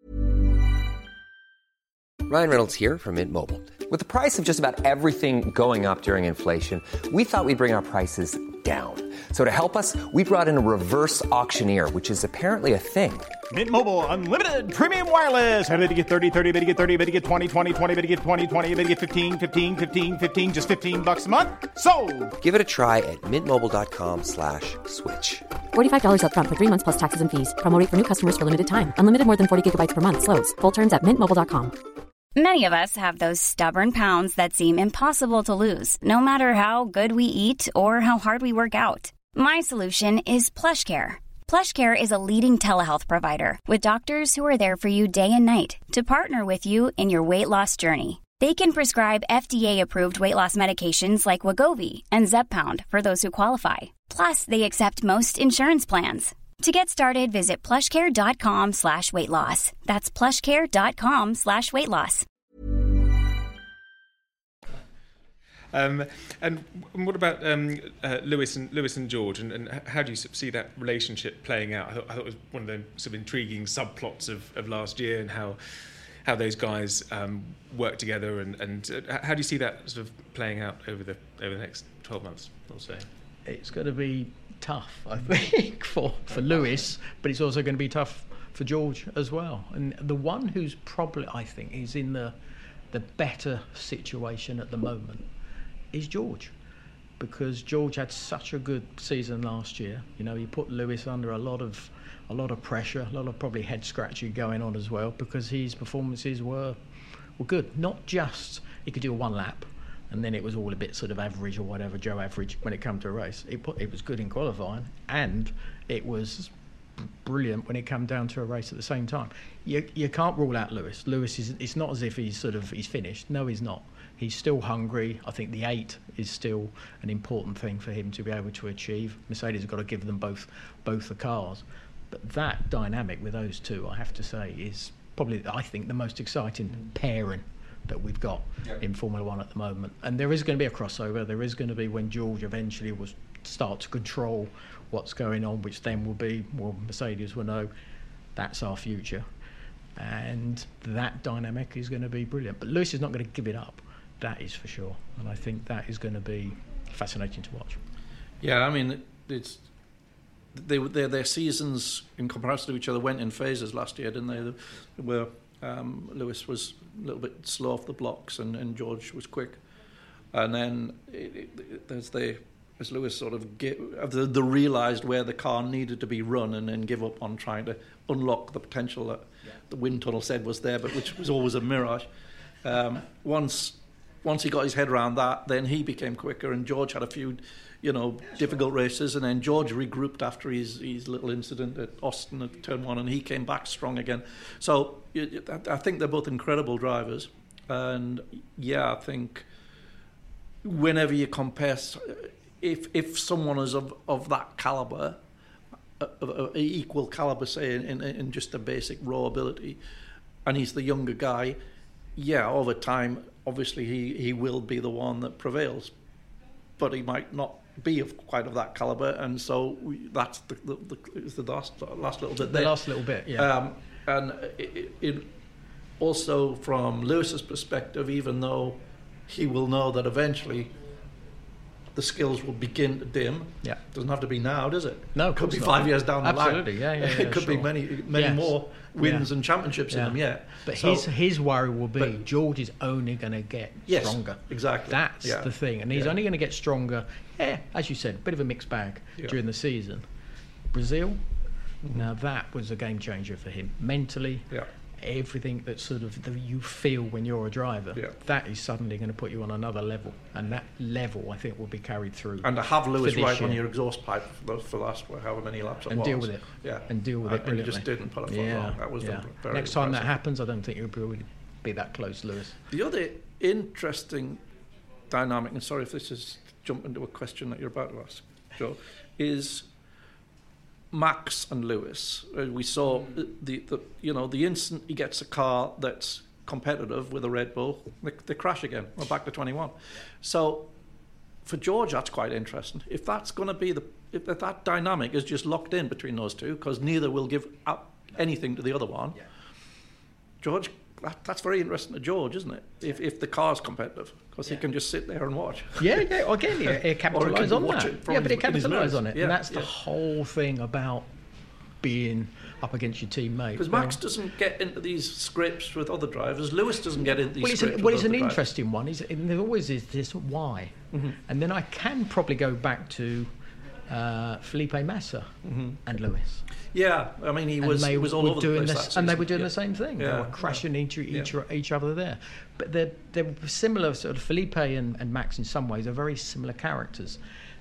S6: Ryan Reynolds here from Mint Mobile. With the price of just about everything going up during inflation, we thought we'd bring our prices down. So to help us, we brought in a reverse auctioneer, which is apparently a thing.
S7: Mint Mobile Unlimited Premium Wireless. How to get thirty, thirty, how to get thirty, how to get twenty, twenty, twenty, how to get twenty, twenty, how to get fifteen, fifteen, fifteen, fifteen, just fifteen bucks a month? Sold!
S6: Give it a try at mintmobile.com slash switch.
S8: forty-five dollars up front for three months plus taxes and fees. Promo rate for new customers for limited time. Unlimited more than forty gigabytes per month. Slows full terms at mint mobile dot com.
S9: Many of us have those stubborn pounds that seem impossible to lose, no matter how good we eat or how hard we work out. My solution is PlushCare. PlushCare is a leading telehealth provider with doctors who are there for you day and night to partner with you in your weight loss journey. They can prescribe F D A-approved weight loss medications like Wegovy and Zepbound for those who qualify. Plus, they accept most insurance plans. To get started, visit plushcare.com slash weight loss. That's plushcare.com slash weight loss.
S2: Um, and what about um, uh, Lewis and Lewis and George, and, and how do you see that relationship playing out? I thought, I thought it was one of the sort of intriguing subplots of, of last year, and how how those guys um, work together, and, and uh, how do you see that sort of playing out over the over the next twelve months or so?
S4: It's going to be tough, I think, for, for Lewis, but it's also going to be tough for George as well. And the one who's probably, I think, is in the the better situation at the moment is George, because George had such a good season last year. You know, he put Lewis under a lot of a lot of pressure, a lot of probably head scratching going on as well, because his performances were were good. Not just he could do a one lap and then it was all a bit sort of average or whatever, Joe average when it came to a race. It put, it was good in qualifying, and it was brilliant when it came down to a race at the same time. You you can't rule out Lewis. Lewis is, it's not as if he's sort of he's finished. No, he's not. He's still hungry. I think the eight is still an important thing for him to be able to achieve. Mercedes have got to give them both both the cars. But that dynamic with those two, I have to say, is probably, I think, the most exciting pairing that we've got yep. in Formula One at the moment. And there is going to be a crossover. There is going to be when George eventually will start to control what's going on, which then will be, well, Mercedes will know that's our future. And that dynamic is going to be brilliant. But Lewis is not going to give it up. That is for sure. And I think that is going to be fascinating to watch.
S3: Yeah, I mean, it's they, their, their seasons in comparison to each other went in phases last year, didn't they? They were, um, Lewis was a little bit slow off the blocks and, and George was quick. And then it, it, as they, as Lewis sort of get, the, the realised where the car needed to be run and then give up on trying to unlock the potential that yeah. the wind tunnel said was there, but which was always a mirage. Um, once once he got his head around that, then he became quicker, and George had a few, you know, difficult races, and then George regrouped after his, his little incident at Austin at turn one, and he came back strong again. So I think they're both incredible drivers, and yeah, I think whenever you compare, if if someone is of, of that calibre, of, of equal calibre, say, in, in just the basic raw ability, and he's the younger guy, yeah, over time, obviously he, he will be the one that prevails, but he might not be of quite of that calibre, and so we, that's the, the, the, is the last, last little bit there.
S4: The last little bit, yeah.
S3: Um, and it, it also, from Lewis's perspective, even though he will know that eventually the skills will begin to dim.
S4: Yeah,
S3: doesn't have to be now, does it?
S4: No,
S3: it could be five years down the
S4: Absolutely.
S3: line.
S4: Absolutely, yeah, yeah, yeah.
S3: It could
S4: sure.
S3: be many, many yes. more wins
S4: yeah.
S3: and championships
S4: yeah.
S3: in them. Yeah,
S4: but
S3: so,
S4: his his worry will be
S3: but,
S4: George is only going to get
S3: yes,
S4: stronger.
S3: Exactly,
S4: that's
S3: yeah.
S4: the thing, and he's
S3: yeah.
S4: only going to get stronger. Yeah, as you said, a bit of a mixed bag
S3: yeah.
S4: during the season. Brazil, mm-hmm. now that was a game changer for him mentally.
S3: Yeah.
S4: Everything that sort of that you feel when you're a driver,
S3: yeah.
S4: that is suddenly going to put you on another level, and that level I think will be carried through.
S3: And to have Lewis right
S4: year.
S3: on your exhaust pipe for the, for the last however many laps it
S4: and
S3: was,
S4: deal with it,
S3: yeah,
S4: and deal with
S3: and,
S4: it brilliantly.
S3: And you just didn't put a foot
S4: yeah.
S3: wrong. That was
S4: yeah.
S3: very
S4: Next time
S3: impressive.
S4: that happens, I don't think it would be that close, Lewis.
S3: The other interesting dynamic, and sorry if this is jump into a question that you're about to ask, Joe, is Max and Lewis, uh, we saw the, the you know the instant he gets a car that's competitive with a Red Bull, they, they crash again. We're back to twenty-one. So for George, that's quite interesting. If that's going to be the if that dynamic is just locked in between those two, because neither will give up anything to the other one. Yeah. George, that, that's very interesting to George, isn't it? If if the car's competitive, because yeah. he can just sit there and watch.
S4: Yeah, yeah. Again, yeah, it capitalises on that. Yeah, but it capitalises on it,
S3: yeah.
S4: and that's the
S3: yeah.
S4: whole thing about being up against your teammate.
S3: Because Max doesn't get into these scripts with other drivers. Lewis doesn't get into these
S4: well, it's
S3: scripts.
S4: An,
S3: with
S4: well, it's
S3: other
S4: an
S3: drivers.
S4: interesting one. Is there always is this why, mm-hmm. and then I can probably go back to uh, Felipe Massa mm-hmm. and Lewis.
S3: Yeah, I mean he was, he was all over
S4: doing
S3: the place.
S4: This, and they were doing
S3: yeah.
S4: the same thing.
S3: Yeah.
S4: They were crashing
S3: yeah.
S4: each each,
S3: yeah.
S4: each other there. But they're they're similar. Sort of Felipe and, and Max in some ways are very similar characters.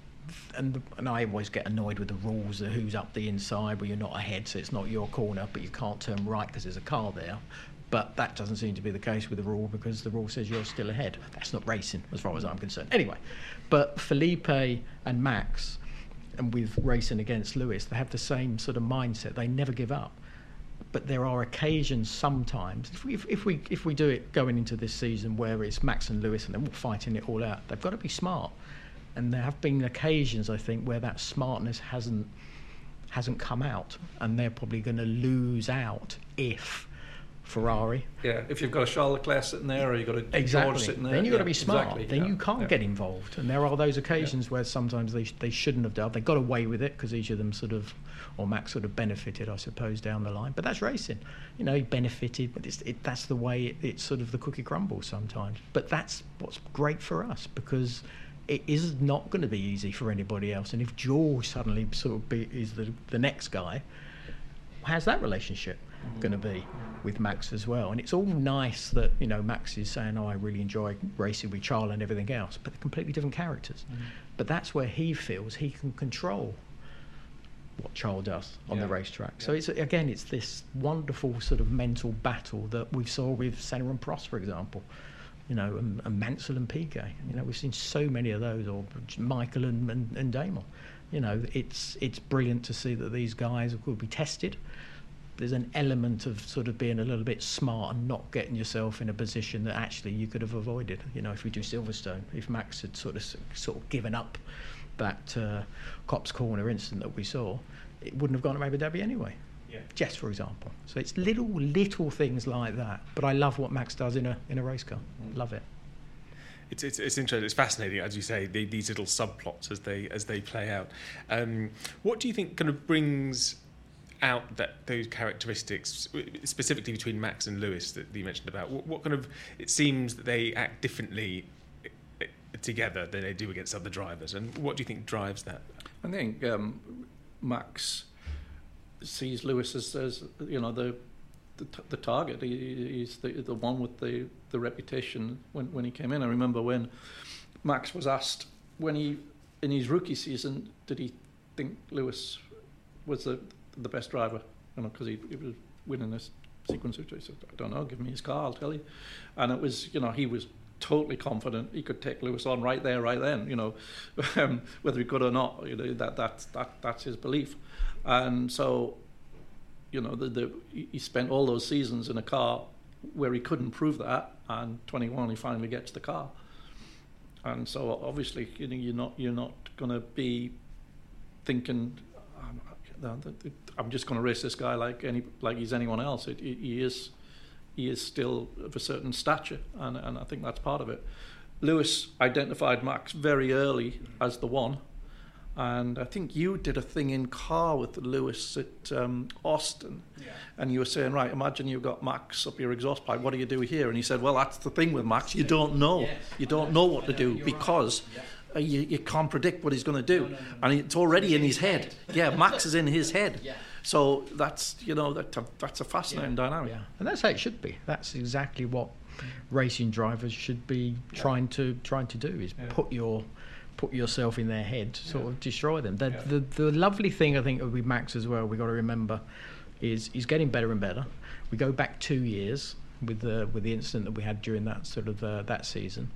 S4: And and I always get annoyed with the rules of who's up the inside where you're not ahead, so it's not your corner, but you can't turn right because there's a car there. But that doesn't seem to be the case with the rule, because the rule says you're still ahead. That's not racing as far as I'm concerned. Anyway, but Felipe and Max, and with racing against Lewis, they have the same sort of mindset. They never give up. But there are occasions sometimes, if we, if, if we if we do it going into this season where it's Max and Lewis and they're all fighting it all out, they've got to be smart. And there have been occasions, I think, where that smartness hasn't hasn't come out, and they're probably going to lose out if Ferrari.
S3: Yeah, if you've got a Charles Leclerc sitting there, or you've got a
S4: exactly.
S3: George sitting there,
S4: then you've
S3: yeah,
S4: got to be smart.
S3: Exactly,
S4: then
S3: yeah,
S4: you can't
S3: yeah.
S4: get involved. And there are those occasions yeah. where sometimes they they shouldn't have done. They got away with it because each of them sort of, or Max sort of benefited, I suppose, down the line. But that's racing. You know, he benefited, but it's, it, that's the way it, it's sort of the cookie crumbles sometimes. But that's what's great for us, because it is not going to be easy for anybody else. And if George suddenly sort of be, is the the next guy, how's that relationship going to be with Max as well? And it's all nice that, you know, Max is saying, oh, I really enjoy racing with Charles and everything else, but they're completely different characters. Mm-hmm. But that's where he feels he can control what Charles does on yeah. the racetrack. Yeah. So it's again, it's this wonderful sort of mental battle that we saw with Senna and Prost, for example. You know, and, and Mansell and Piquet. You know, we've seen so many of those, or Michael and, and, and Damon. You know, it's it's brilliant to see that these guys will be tested. There's an element of sort of being a little bit smart and not getting yourself in a position that actually you could have avoided. You know, if we do Silverstone, if Max had sort of sort of given up that uh, Copse Corner incident that we saw, it wouldn't have gone to Abu Dhabi anyway. Yeah. Just for example. So it's little little things like that. But I love what Max does in a in a race car. Mm. Love it.
S2: It's, it's it's interesting. It's fascinating, as you say, the, these little subplots as they as they play out. Um, what do you think kind of brings out that those characteristics, specifically between Max and Lewis that you mentioned about? What, what kind of, it seems that they act differently together than they do against other drivers, and what do you think drives that?
S3: I think um, Max sees Lewis as, as you know the the, the target. He, he's the the one with the, the reputation when when he came in. I remember when Max was asked when he in his rookie season, did he think Lewis was the the best driver? You know, because he, he was winning this sequence. He said, I don't know, give me his car, I'll tell you. And it was, you know, he was totally confident he could take Lewis on right there, right then. You know, um, whether he could or not, you know, that that's that that's his belief. And so, you know, the, the he spent all those seasons in a car where he couldn't prove that, and twenty-one he finally gets the car. And so obviously, you know, you're not you're not going to be thinking, I'm just going to race this guy like any like he's anyone else. It, he is he is still of a certain stature, and and I think that's part of it. Lewis identified Max very early as the one. And I think you did a thing in car with Lewis at um, Austin, yeah. And you were saying, right, imagine you've got Max up your exhaust pipe, what do you do here? And he said, well, that's the thing with Max, you don't know. Yes. You don't know what to do because right. yeah. uh, you, you can't predict what he's going to do. No, no, no, no. And it's already in his head. Yeah, Max is in his head. Yeah. So that's, you know, that, that's a fascinating yeah. dynamic.
S4: Yeah. And that's how it should be. That's exactly what racing drivers should be yeah. trying to trying to do, is yeah. put your... put yourself in their head to sort yeah. of destroy them. The, yeah. the the lovely thing I think with Max as well, we've got to remember, is he's getting better and better. We go back two years with the with the incident that we had during that sort of uh, that season,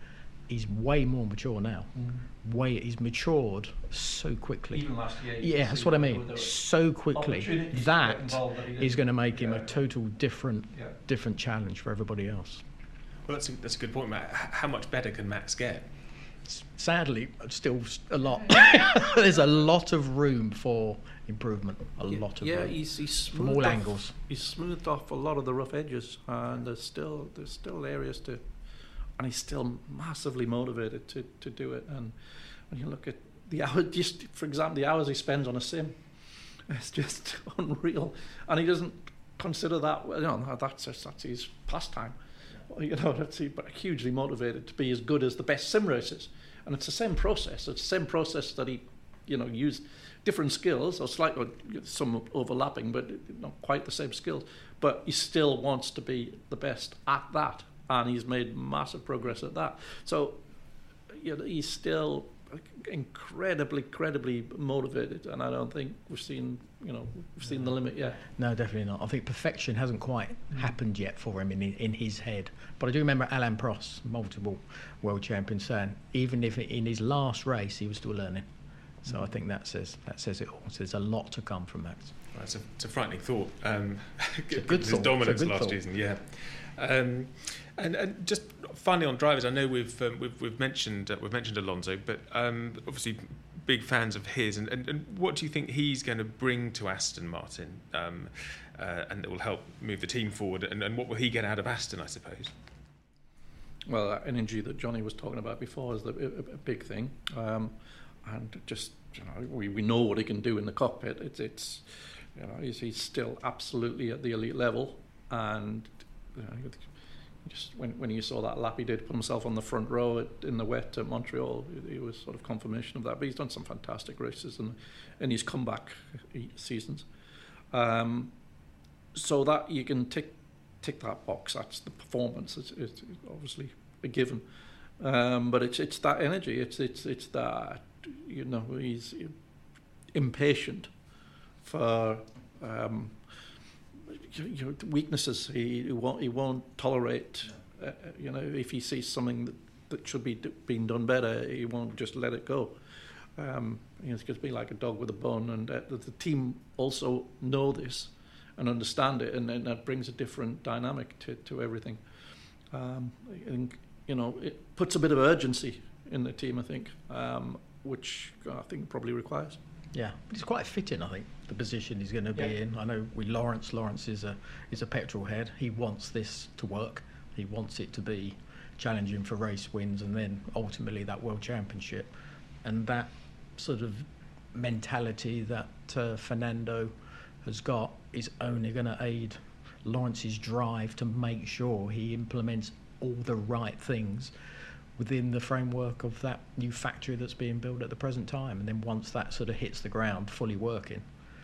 S4: he's way more mature now. Mm. Way he's matured so quickly.
S3: Even last year.
S4: Yeah, that's what I mean. So quickly. That is going to make him yeah. a total different, yeah. different challenge for everybody else.
S2: Well, that's a, that's a good point, Matt. How much better can Max get?
S4: Sadly, still a lot. There's a lot of room for improvement. A
S3: yeah,
S4: lot of
S3: yeah,
S4: room.
S3: he's, he's
S4: from all
S3: off,
S4: angles.
S3: He's smoothed off a lot of the rough edges, and there's still there's still areas to, and he's still massively motivated to, to do it. And when you look at the hours, just for example, the hours he spends on a sim, it's just unreal. And he doesn't consider that, you know, that's that's his pastime. You know, that's he, but hugely motivated to be as good as the best sim racers. And it's the same process. It's the same process that he, you know, used different skills, or slightly some overlapping, but not quite the same skills. But he still wants to be the best at that, and he's made massive progress at that. So, you know, he's still incredibly, incredibly motivated, and I don't think we've seen, you know, we've seen the limit yet.
S4: No, definitely not. I think perfection hasn't quite happened yet for him in in his head. But I do remember Alain Prost, multiple world champion, saying even if in his last race he was still learning. So I think that says that says it all. So there's a lot to come from Max.
S2: Well, it's, a, it's a frightening thought. Um,
S4: it's a good
S2: his
S4: thought.
S2: dominance
S4: good
S2: last
S4: thought.
S2: season, yeah. Um, and, and just finally on drivers, I know we've um, we've, we've mentioned uh, we've mentioned Alonso, but um, obviously big fans of his. And, and, and what do you think he's going to bring to Aston Martin, um, uh, and that will help move the team forward? And, and what will he get out of Aston, I suppose?
S3: Well, that energy that Johnny was talking about before is the, a, a big thing, um, and just you know we, we know what he can do in the cockpit. It's it's you know he's, he's still absolutely at the elite level, and you know, just when when you saw that lap he did, put himself on the front row at, in the wet at Montreal, it, it was sort of confirmation of that. But he's done some fantastic races in in his comeback seasons, um, so that you can tick. tick that box. That's the performance. It's, it's obviously a given, um, but it's it's that energy. It's it's it's that you know he's impatient for um, you know, weaknesses. He, he won't he won't tolerate. Uh, you know, if he sees something that, that should be d- being done better, he won't just let it go. Um, you know, it's going to be like a dog with a bone, and uh, the, the team also know this and understand it, and, and that brings a different dynamic to, to everything. Um, I think, you know, it puts a bit of urgency in the team, I think, um, which I think probably requires.
S4: Yeah, but it's quite fitting, I think, the position he's going to be
S3: Yeah.
S4: in. I know with Lawrence, Lawrence is a is a petrol head. He wants this to work. He wants it to be challenging for race wins and then ultimately that world championship. And that sort of mentality that uh, Fernando has got is only going to aid Lawrence's drive to make sure he implements all the right things within the framework of that new factory that's being built at the present time. And then once that sort of hits the ground fully working,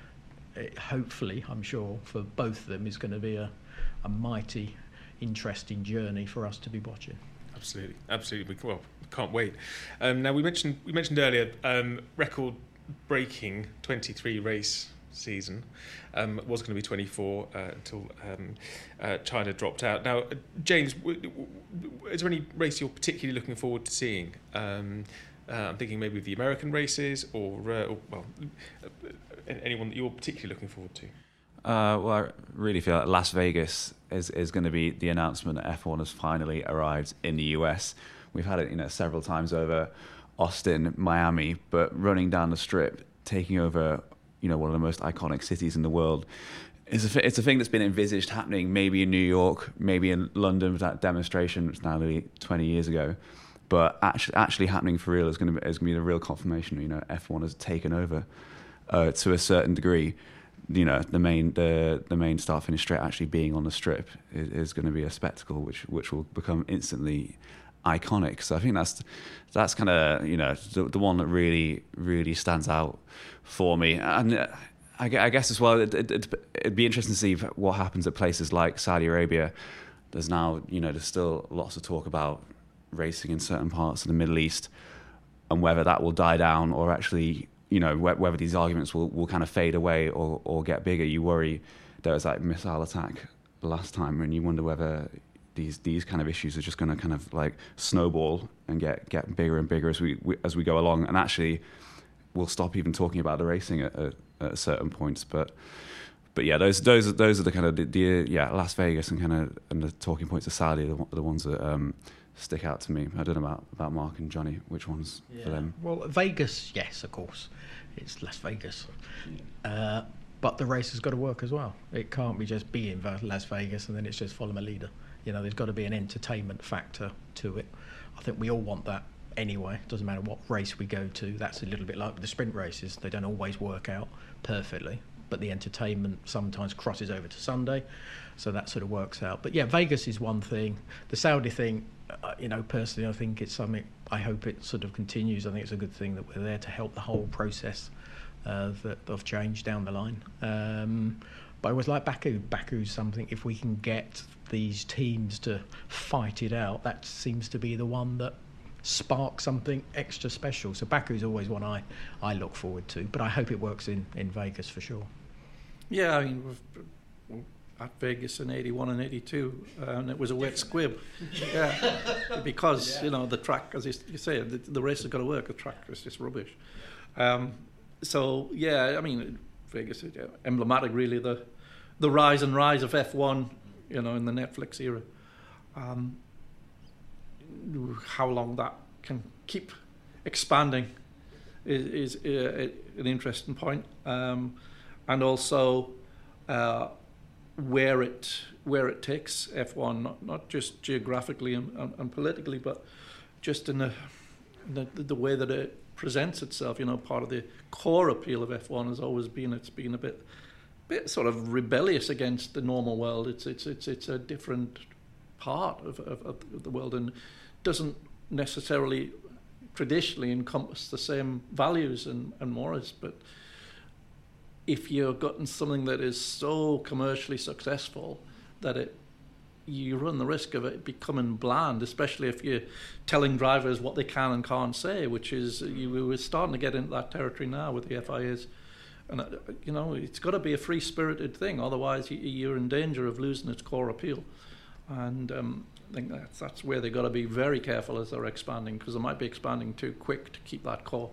S4: it hopefully, I'm sure, for both of them is going to be a, a mighty interesting journey for us to be watching.
S2: Absolutely, absolutely. Well, can't wait. Um, now we mentioned we mentioned earlier um, record-breaking twenty-three race season. Um, was going to be twenty-four uh, until um, uh, China dropped out. Now, uh, James, w- w- is there any race you're particularly looking forward to seeing? Um, uh, I'm thinking maybe the American races, or, uh, or well, uh, anyone that you're particularly looking forward to.
S5: Uh, well, I really feel like Las Vegas is, is going to be the announcement that F one has finally arrived in the U S. We've had it, you know, several times over Austin, Miami, but running down the strip, taking over, you know, one of the most iconic cities in the world, is a, it's a thing that's been envisaged happening maybe in New York, maybe in London with that demonstration, which is now nearly twenty years ago. But actually, actually happening for real is going to be, is going to be the real confirmation. You know, F one has taken over uh, to a certain degree. You know, the main the the main start finish straight actually being on the strip is, is going to be a spectacle which which will become instantly iconic. So I think that's that's kind of, you know, the, the one that really really stands out for me. And I, I guess as well, it, it, it'd be interesting to see what happens at places like Saudi Arabia. There's now, you know, there's still lots of talk about racing in certain parts of the Middle East, and whether that will die down or actually, you know, whether these arguments will, will kind of fade away or, or get bigger. You worry there was that missile attack last time, and you wonder whether, these these kind of issues are just going to kind of like snowball and get get bigger and bigger as we, we as we go along, and actually we'll stop even talking about the racing at, at, at certain points. But but yeah, those those those are the kind of the, the yeah Las Vegas and kind of and the talking points of Saudi are the, the ones that um, stick out to me. I don't know about, about Mark and Johnny, which ones
S4: yeah.
S5: for them.
S4: Well, Vegas, yes, of course, it's Las Vegas. Uh, But the race has got to work as well. It can't be just being Las Vegas and then it's just follow a leader. You know, there's got to be an entertainment factor to it. I think we all want that anyway. It doesn't matter what race we go to. That's a little bit like the sprint races. They don't always work out perfectly, but the entertainment sometimes crosses over to Sunday, so that sort of works out. But yeah, Vegas is one thing. The Saudi thing, uh, you know, personally, I think it's something, I hope it sort of continues. I think it's a good thing that we're there to help the whole process Uh, that, of change down the line. Um, but I always like Baku. Baku's something, if we can get these teams to fight it out, that seems to be the one that sparks something extra special. So Baku's always one I, I look forward to, but I hope it works in, in Vegas for sure.
S3: Yeah, I mean, we've, at Vegas in eighty-one and eighty-two, uh, and it was a wet squib. Yeah, because, yeah. you know, the track, as you say, the, the race has got to work, the track is just rubbish. Um, So yeah, I mean, Vegas is yeah, emblematic, really. The the rise and rise of F one, you know, in the Netflix era. Um, how long that can keep expanding is, is uh, an interesting point, um, and also uh, where it where it takes F one, not not just geographically and, and, and politically, but just in the the, the way that it presents itself. You know, part of the core appeal of F one has always been it's been a bit, bit sort of rebellious against the normal world. It's it's it's it's a different part of of, of the world and doesn't necessarily traditionally encompass the same values and, and morals. But if you've gotten something that is so commercially successful that it you run the risk of it becoming bland, especially if you're telling drivers what they can and can't say, which is, you we're starting to get into that territory now with the F I As. And, uh, you know, it's got to be a free-spirited thing, otherwise you, you're in danger of losing its core appeal. And um, I think that's, that's where they've got to be very careful as they're expanding, because they might be expanding too quick to keep that core.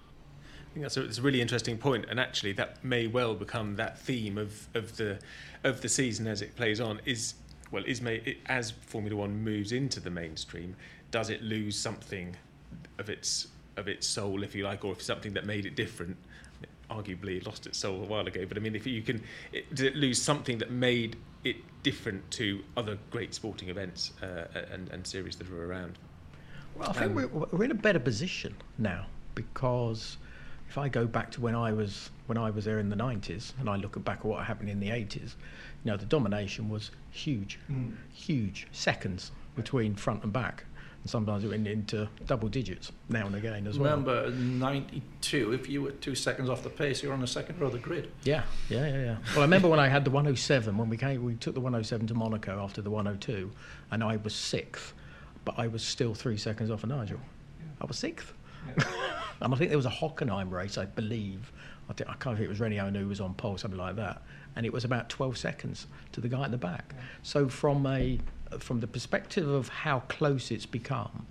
S2: I think that's a, it's a really interesting point, and actually that may well become that theme of, of the of the season as it plays on, is Well, is it, as Formula One moves into the mainstream, does it lose something of its of its soul, if you like, or if something that made it different? Arguably, it lost its soul a while ago. But I mean, if you can, it, does it lose something that made it different to other great sporting events uh, and, and series that are around?
S4: Well, I think um, we're, we're in a better position now, because if I go back to when I was when I was there in the nineties, and I look back at what happened in the eighties, you know, the domination was huge, mm. huge seconds between front and back, and sometimes it went into double digits now and again as well.
S3: Remember, ninety-two, if you were two seconds off the pace, you're on the second row of the grid.
S4: Yeah, yeah, yeah, yeah. Well, I remember when I had the one oh seven, when we came, we took the one oh seven to Monaco after the one oh two, and I was sixth, but I was still three seconds off of Nigel. I was sixth. Yeah. And I think there was a Hockenheim race, I believe. I, think, I can't think it was Rennie Owen who was on pole, something like that. And it was about twelve seconds to the guy at the back. Yeah. So from a from the perspective of how close it's become,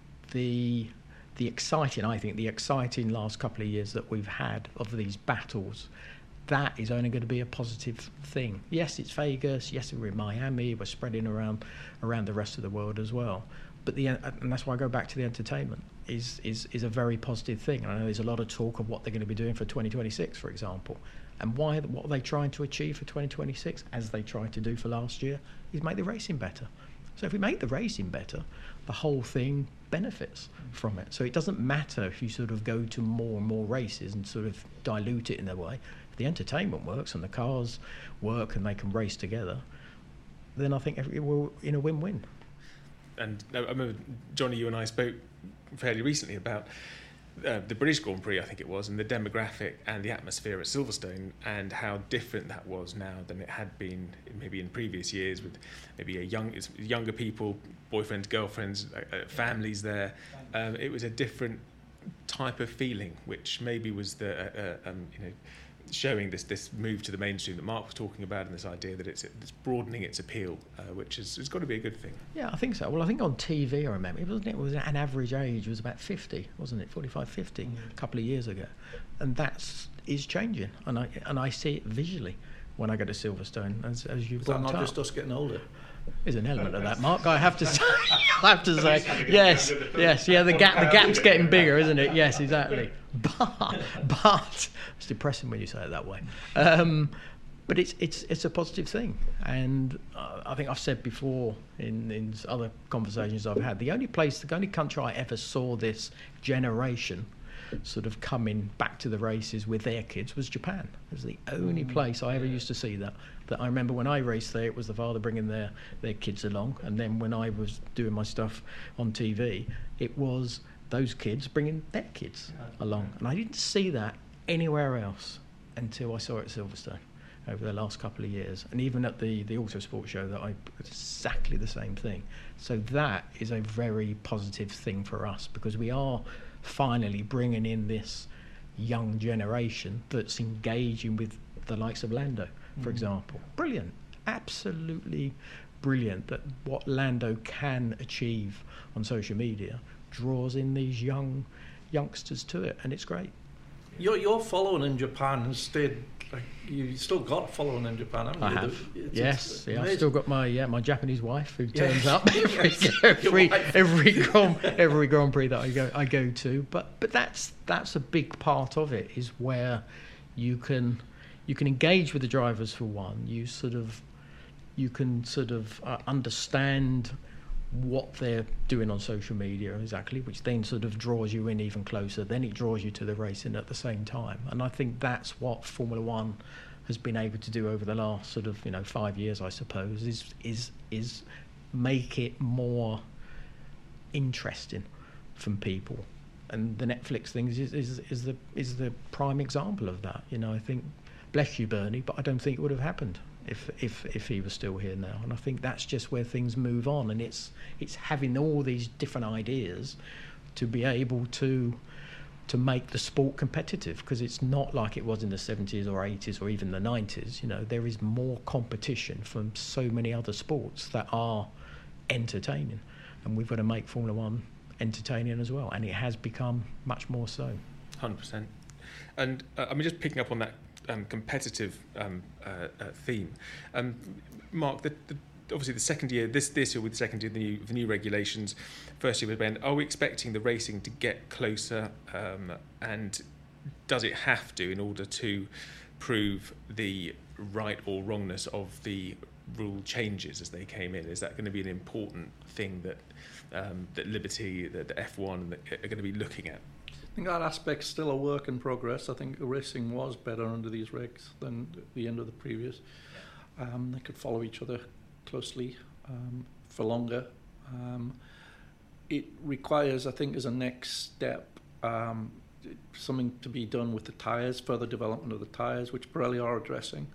S4: the the exciting, I think, the exciting last couple of years that we've had of these battles, that is only going to be a positive thing. Yes, it's Vegas. Yes, we're in Miami. We're spreading around around the rest of the world as well. But the and that's why I go back to the entertainment is is is a very positive thing. And I know there's a lot of talk of what they're going to be doing for twenty twenty-six, for example, and why what are they trying to achieve for twenty twenty-six, as they tried to do for last year, is make the racing better. So if we make the racing better, the whole thing benefits from it. So it doesn't matter if you sort of go to more and more races and sort of dilute it in a way. If the entertainment works and the cars work and they can race together, then I think every, we're in a win-win.
S2: And I remember, Johnny, you and I spoke fairly recently about uh, the British Grand Prix, I think it was, and the demographic and the atmosphere at Silverstone, and how different that was now than it had been maybe in previous years, with maybe a young, younger people, boyfriends, girlfriends, uh, families there. Um, it was a different type of feeling, which maybe was the uh, uh, um, you know showing this this move to the mainstream that Mark was talking about, and this idea that it's it's broadening its appeal, uh, which is it's got to be a good thing.
S4: Yeah, I think so. Well, I think on T V, I remember it wasn't it, it was an average age was about fifty, wasn't it? forty-five, fifty mm. a couple of years ago, and that's is changing, and I and I see it visually when I go to Silverstone, as as you brought up.
S3: Is that not just us getting older?
S4: There's an element of that, Mark. I have to say, I have to say, yes, yes, yeah. The gap, the gap's getting bigger, isn't it? Yes, exactly. But, but it's depressing when you say it that way. Um, but it's it's it's a positive thing, and uh, I think I've said before in in other conversations I've had, the only place, the only country I ever saw this generation sort of coming back to the races with their kids was Japan. It was the only mm. place I ever used to see that. That I remember when I raced there, it was the father bringing their, their kids along, and then when I was doing my stuff on T V, it was those kids bringing their kids along, and I didn't see that anywhere else until I saw it at Silverstone over the last couple of years, and even at the the Autosport show that I exactly the same thing. So that is a very positive thing for us, because we are finally bringing in this young generation that's engaging with the likes of Lando, for mm. example. Brilliant, absolutely brilliant that what Lando can achieve on social media draws in these young youngsters to it, and it's great.
S3: Your your following in Japan has stayed. Like, you still got a following in Japan, haven't
S4: I
S3: you?
S4: I have.
S3: It's,
S4: yes,
S3: it's
S4: yeah, I've still got my yeah my Japanese wife who turns
S3: yeah.
S4: up every every every Grand, every Grand Prix that I go I go to. But but that's that's a big part of it, is where you can you can engage with the drivers for one. You sort of you can sort of uh, understand what they're doing on social media exactly, which then sort of draws you in even closer. Then it draws you to the racing at the same time, and I think that's what Formula One has been able to do over the last sort of you know five years, I suppose, is is is make it more interesting from people. And the Netflix thing is is is the is the prime example of that. You know, I think, bless you, Bernie, but I don't think it would have happened if if if he was still here now. And I think that's just where things move on, and it's it's having all these different ideas to be able to to make the sport competitive, because it's not like it was in the seventies or eighties or even the nineties. You know, there is more competition from so many other sports that are entertaining, and we've got to make Formula One entertaining as well, and it has become much more so. one
S2: hundred percent. And uh, I mean, just picking up on that Um, competitive um, uh, uh, theme, um, Mark. The, the, obviously, the second year, this this year with the second year, the new the new regulations. First year with Ben, are we expecting the racing to get closer? Um, and does it have to, in order to prove the right or wrongness of the rule changes as they came in? Is that going to be an important thing that um, that Liberty, that the F one are going to be looking at?
S3: I think that aspect's still a work in progress. I think the racing was better under these regs than the end of the previous. Um, they could follow each other closely um, for longer. Um, it requires, I think, as a next step, um, something to be done with the tyres, further development of the tyres, which Pirelli are addressing.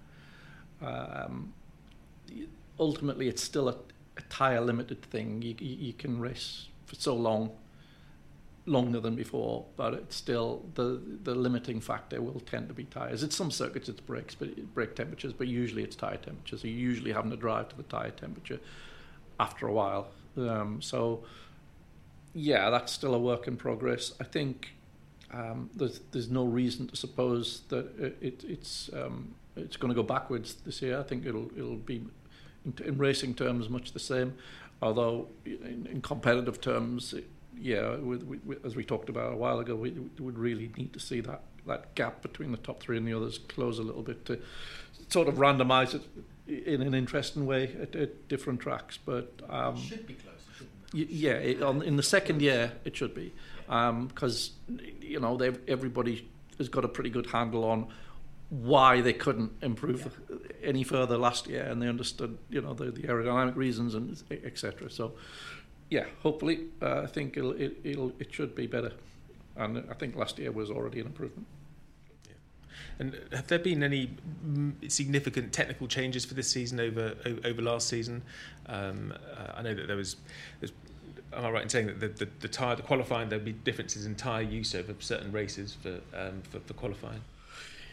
S3: Um, ultimately, it's still a, a tyre-limited thing. You, you, you can race for so long, longer than before, but it's still the the limiting factor will tend to be tyres. At some circuits it's brakes, but brake temperatures, but usually it's tyre temperatures. So you're usually having to drive to the tyre temperature after a while. Um, so yeah, that's still a work in progress. I think um, there's there's no reason to suppose that it, it it's um, it's going to go backwards this year. I think it'll it'll be in, in racing terms much the same, although in, in competitive terms. It, Yeah, with, with, as we talked about a while ago, we, we would really need to see that, that gap between the top three and the others close a little bit to sort of randomise it in an interesting way at, at different tracks. But um,
S4: it should be closer, shouldn't it?
S3: Yeah, it, on, in the second year it should be, because um, you know everybody has got a pretty good handle on why they couldn't improve yeah. any further last year, and they understood you know the, the aerodynamic reasons and et cetera. So. Yeah, hopefully, uh, I think it'll, it, it'll, it should be better. And I think last year was already an improvement.
S2: Yeah. And have there been any significant technical changes for this season over over last season? Um, uh, I know that there was, there's, am I right in saying that the, the, the tyre, the qualifying, there'll be differences in tyre use over certain races for, um, for, for qualifying?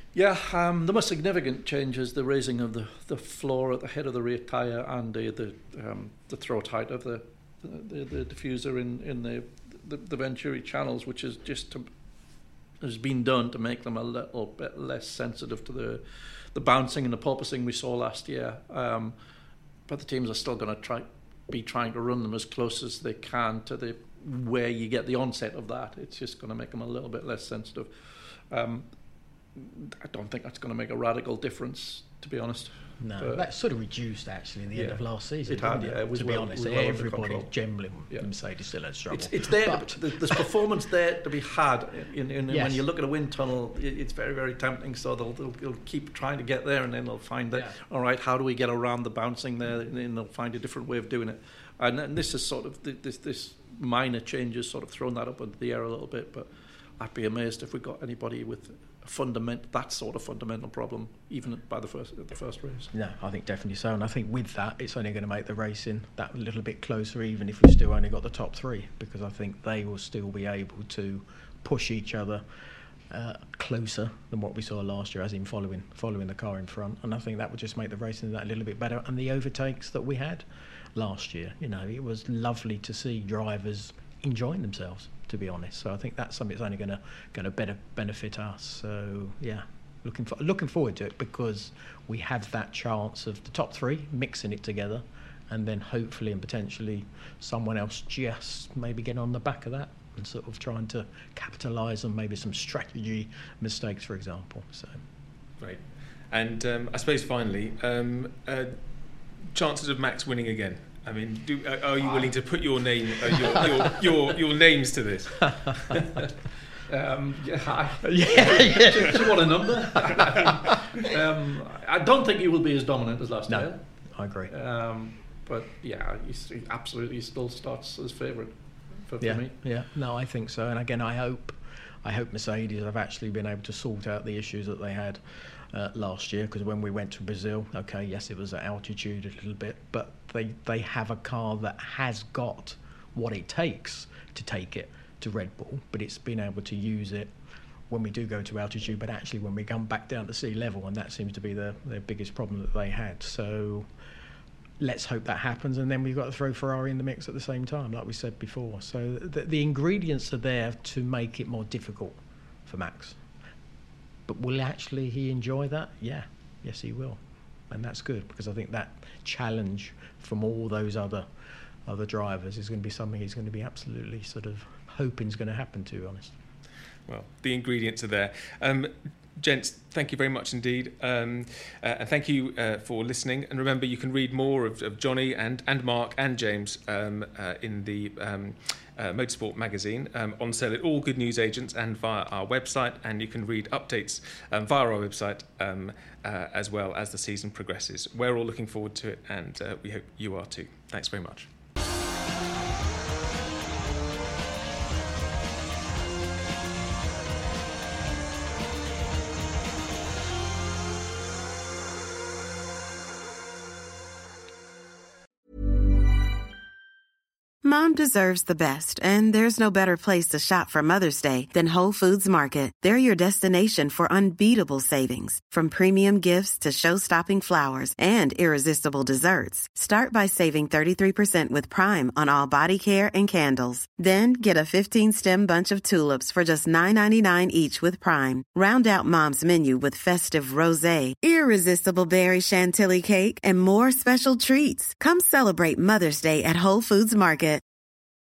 S3: Yeah, um, the most significant change is the raising of the, the floor at the head of the rear tyre and the the, um, the throat height of the the, the diffuser in, in the, the the Venturi channels, which is just to, has been done to make them a little bit less sensitive to the the bouncing and the porpoising we saw last year. Um, but the teams are still going to try be trying to run them as close as they can to the where you get the onset of that. It's just going to make them a little bit less sensitive. Um, I don't think that's going to make a radical difference, to be honest.
S4: No,
S3: but
S4: that sort of reduced actually in the
S3: yeah,
S4: end of last season.
S3: It had,
S4: didn't
S3: yeah, it was
S4: to be
S3: well,
S4: honest,
S3: well under
S4: everybody
S3: control.
S4: generally
S3: Yeah.
S4: Mercedes still had struggle.
S3: It's, it's there.
S4: But,
S3: To, there's performance there to be had. In, in,
S4: Yes.
S3: When you look at a wind tunnel, it, it's very, very tempting. So they'll, they'll, they'll keep trying to get there, and then they'll find that.
S4: Yeah.
S3: All right, how do we get around the bouncing there? And then they'll find a different way of doing it. And, and this is sort of the, this this minor changes sort of thrown that up into the air a little bit. But I'd be amazed if we got anybody with a fundament that sort of fundamental problem, even by the first the first race.
S4: No, I think definitely so. And I think with that, it's only going to make the racing that little bit closer, even if we've still only got the top three, because I think they will still be able to push each other uh, closer than what we saw last year, as in following following the car in front. And I think that would just make the racing that little bit better. And the overtakes that we had last year, you know, it was lovely to see drivers enjoying themselves, to be honest. So I think that's something that's only going to going to better benefit us. So yeah, looking for, looking forward to it, because we have that chance of the top three mixing it together, and then hopefully and potentially someone else just maybe get on the back of that and sort of trying to capitalise on maybe some strategy mistakes, for example. So
S2: Right. And um, I suppose finally, um, uh, chances of Max winning again. I mean, do, uh, are you willing to put your name, uh, your, your, your your names to this?
S3: Um, yeah, I,
S4: yeah, yeah.
S3: just what a number. um, I don't think he will be as dominant as last
S4: No,
S3: year.
S4: I agree.
S3: Um, but yeah, he's, he absolutely still starts as favourite for, for
S4: yeah,
S3: me.
S4: yeah. No, I think so. And again, I hope, I hope Mercedes have actually been able to sort out the issues that they had uh, last year. Because when we went to Brazil, okay, yes, it was at altitude a little bit, but they they have a car that has got what it takes to take it to Red Bull, but it's been able to use it when we do go to altitude, but actually when we come back down to sea level, and that seems to be the their biggest problem that they had. So let's hope that happens, and then we've got to throw Ferrari in the mix at the same time, like we said before. So the, the ingredients are there to make it more difficult for Max. But will actually he enjoy that? Yeah, yes he will, and that's good, because I think that challenge from all those other other drivers is going to be something he's going to be absolutely sort of hoping is going to happen, to be honest.
S2: Well, the ingredients are there. Um, gents, thank you very much indeed. Um, uh, and thank you uh, for listening. And remember, you can read more of, of Johnny and, and Mark and James um, uh, in the um, uh, Motorsport magazine, um, on sale at all good news agents and via our website. And you can read updates um, via our website um, uh, as well as the season progresses. We're all looking forward to it, and uh, we hope you are too. Thanks very much.
S1: Mom deserves the best, and there's no better place to shop for Mother's Day than Whole Foods Market. They're your destination for unbeatable savings, from premium gifts to show-stopping flowers and irresistible desserts. Start by saving thirty-three percent with Prime on all body care and candles. Then get a fifteen-stem bunch of tulips for just nine ninety-nine each with Prime. Round out Mom's menu with festive rosé, irresistible berry chantilly cake, and more special treats. Come celebrate Mother's Day at Whole Foods Market.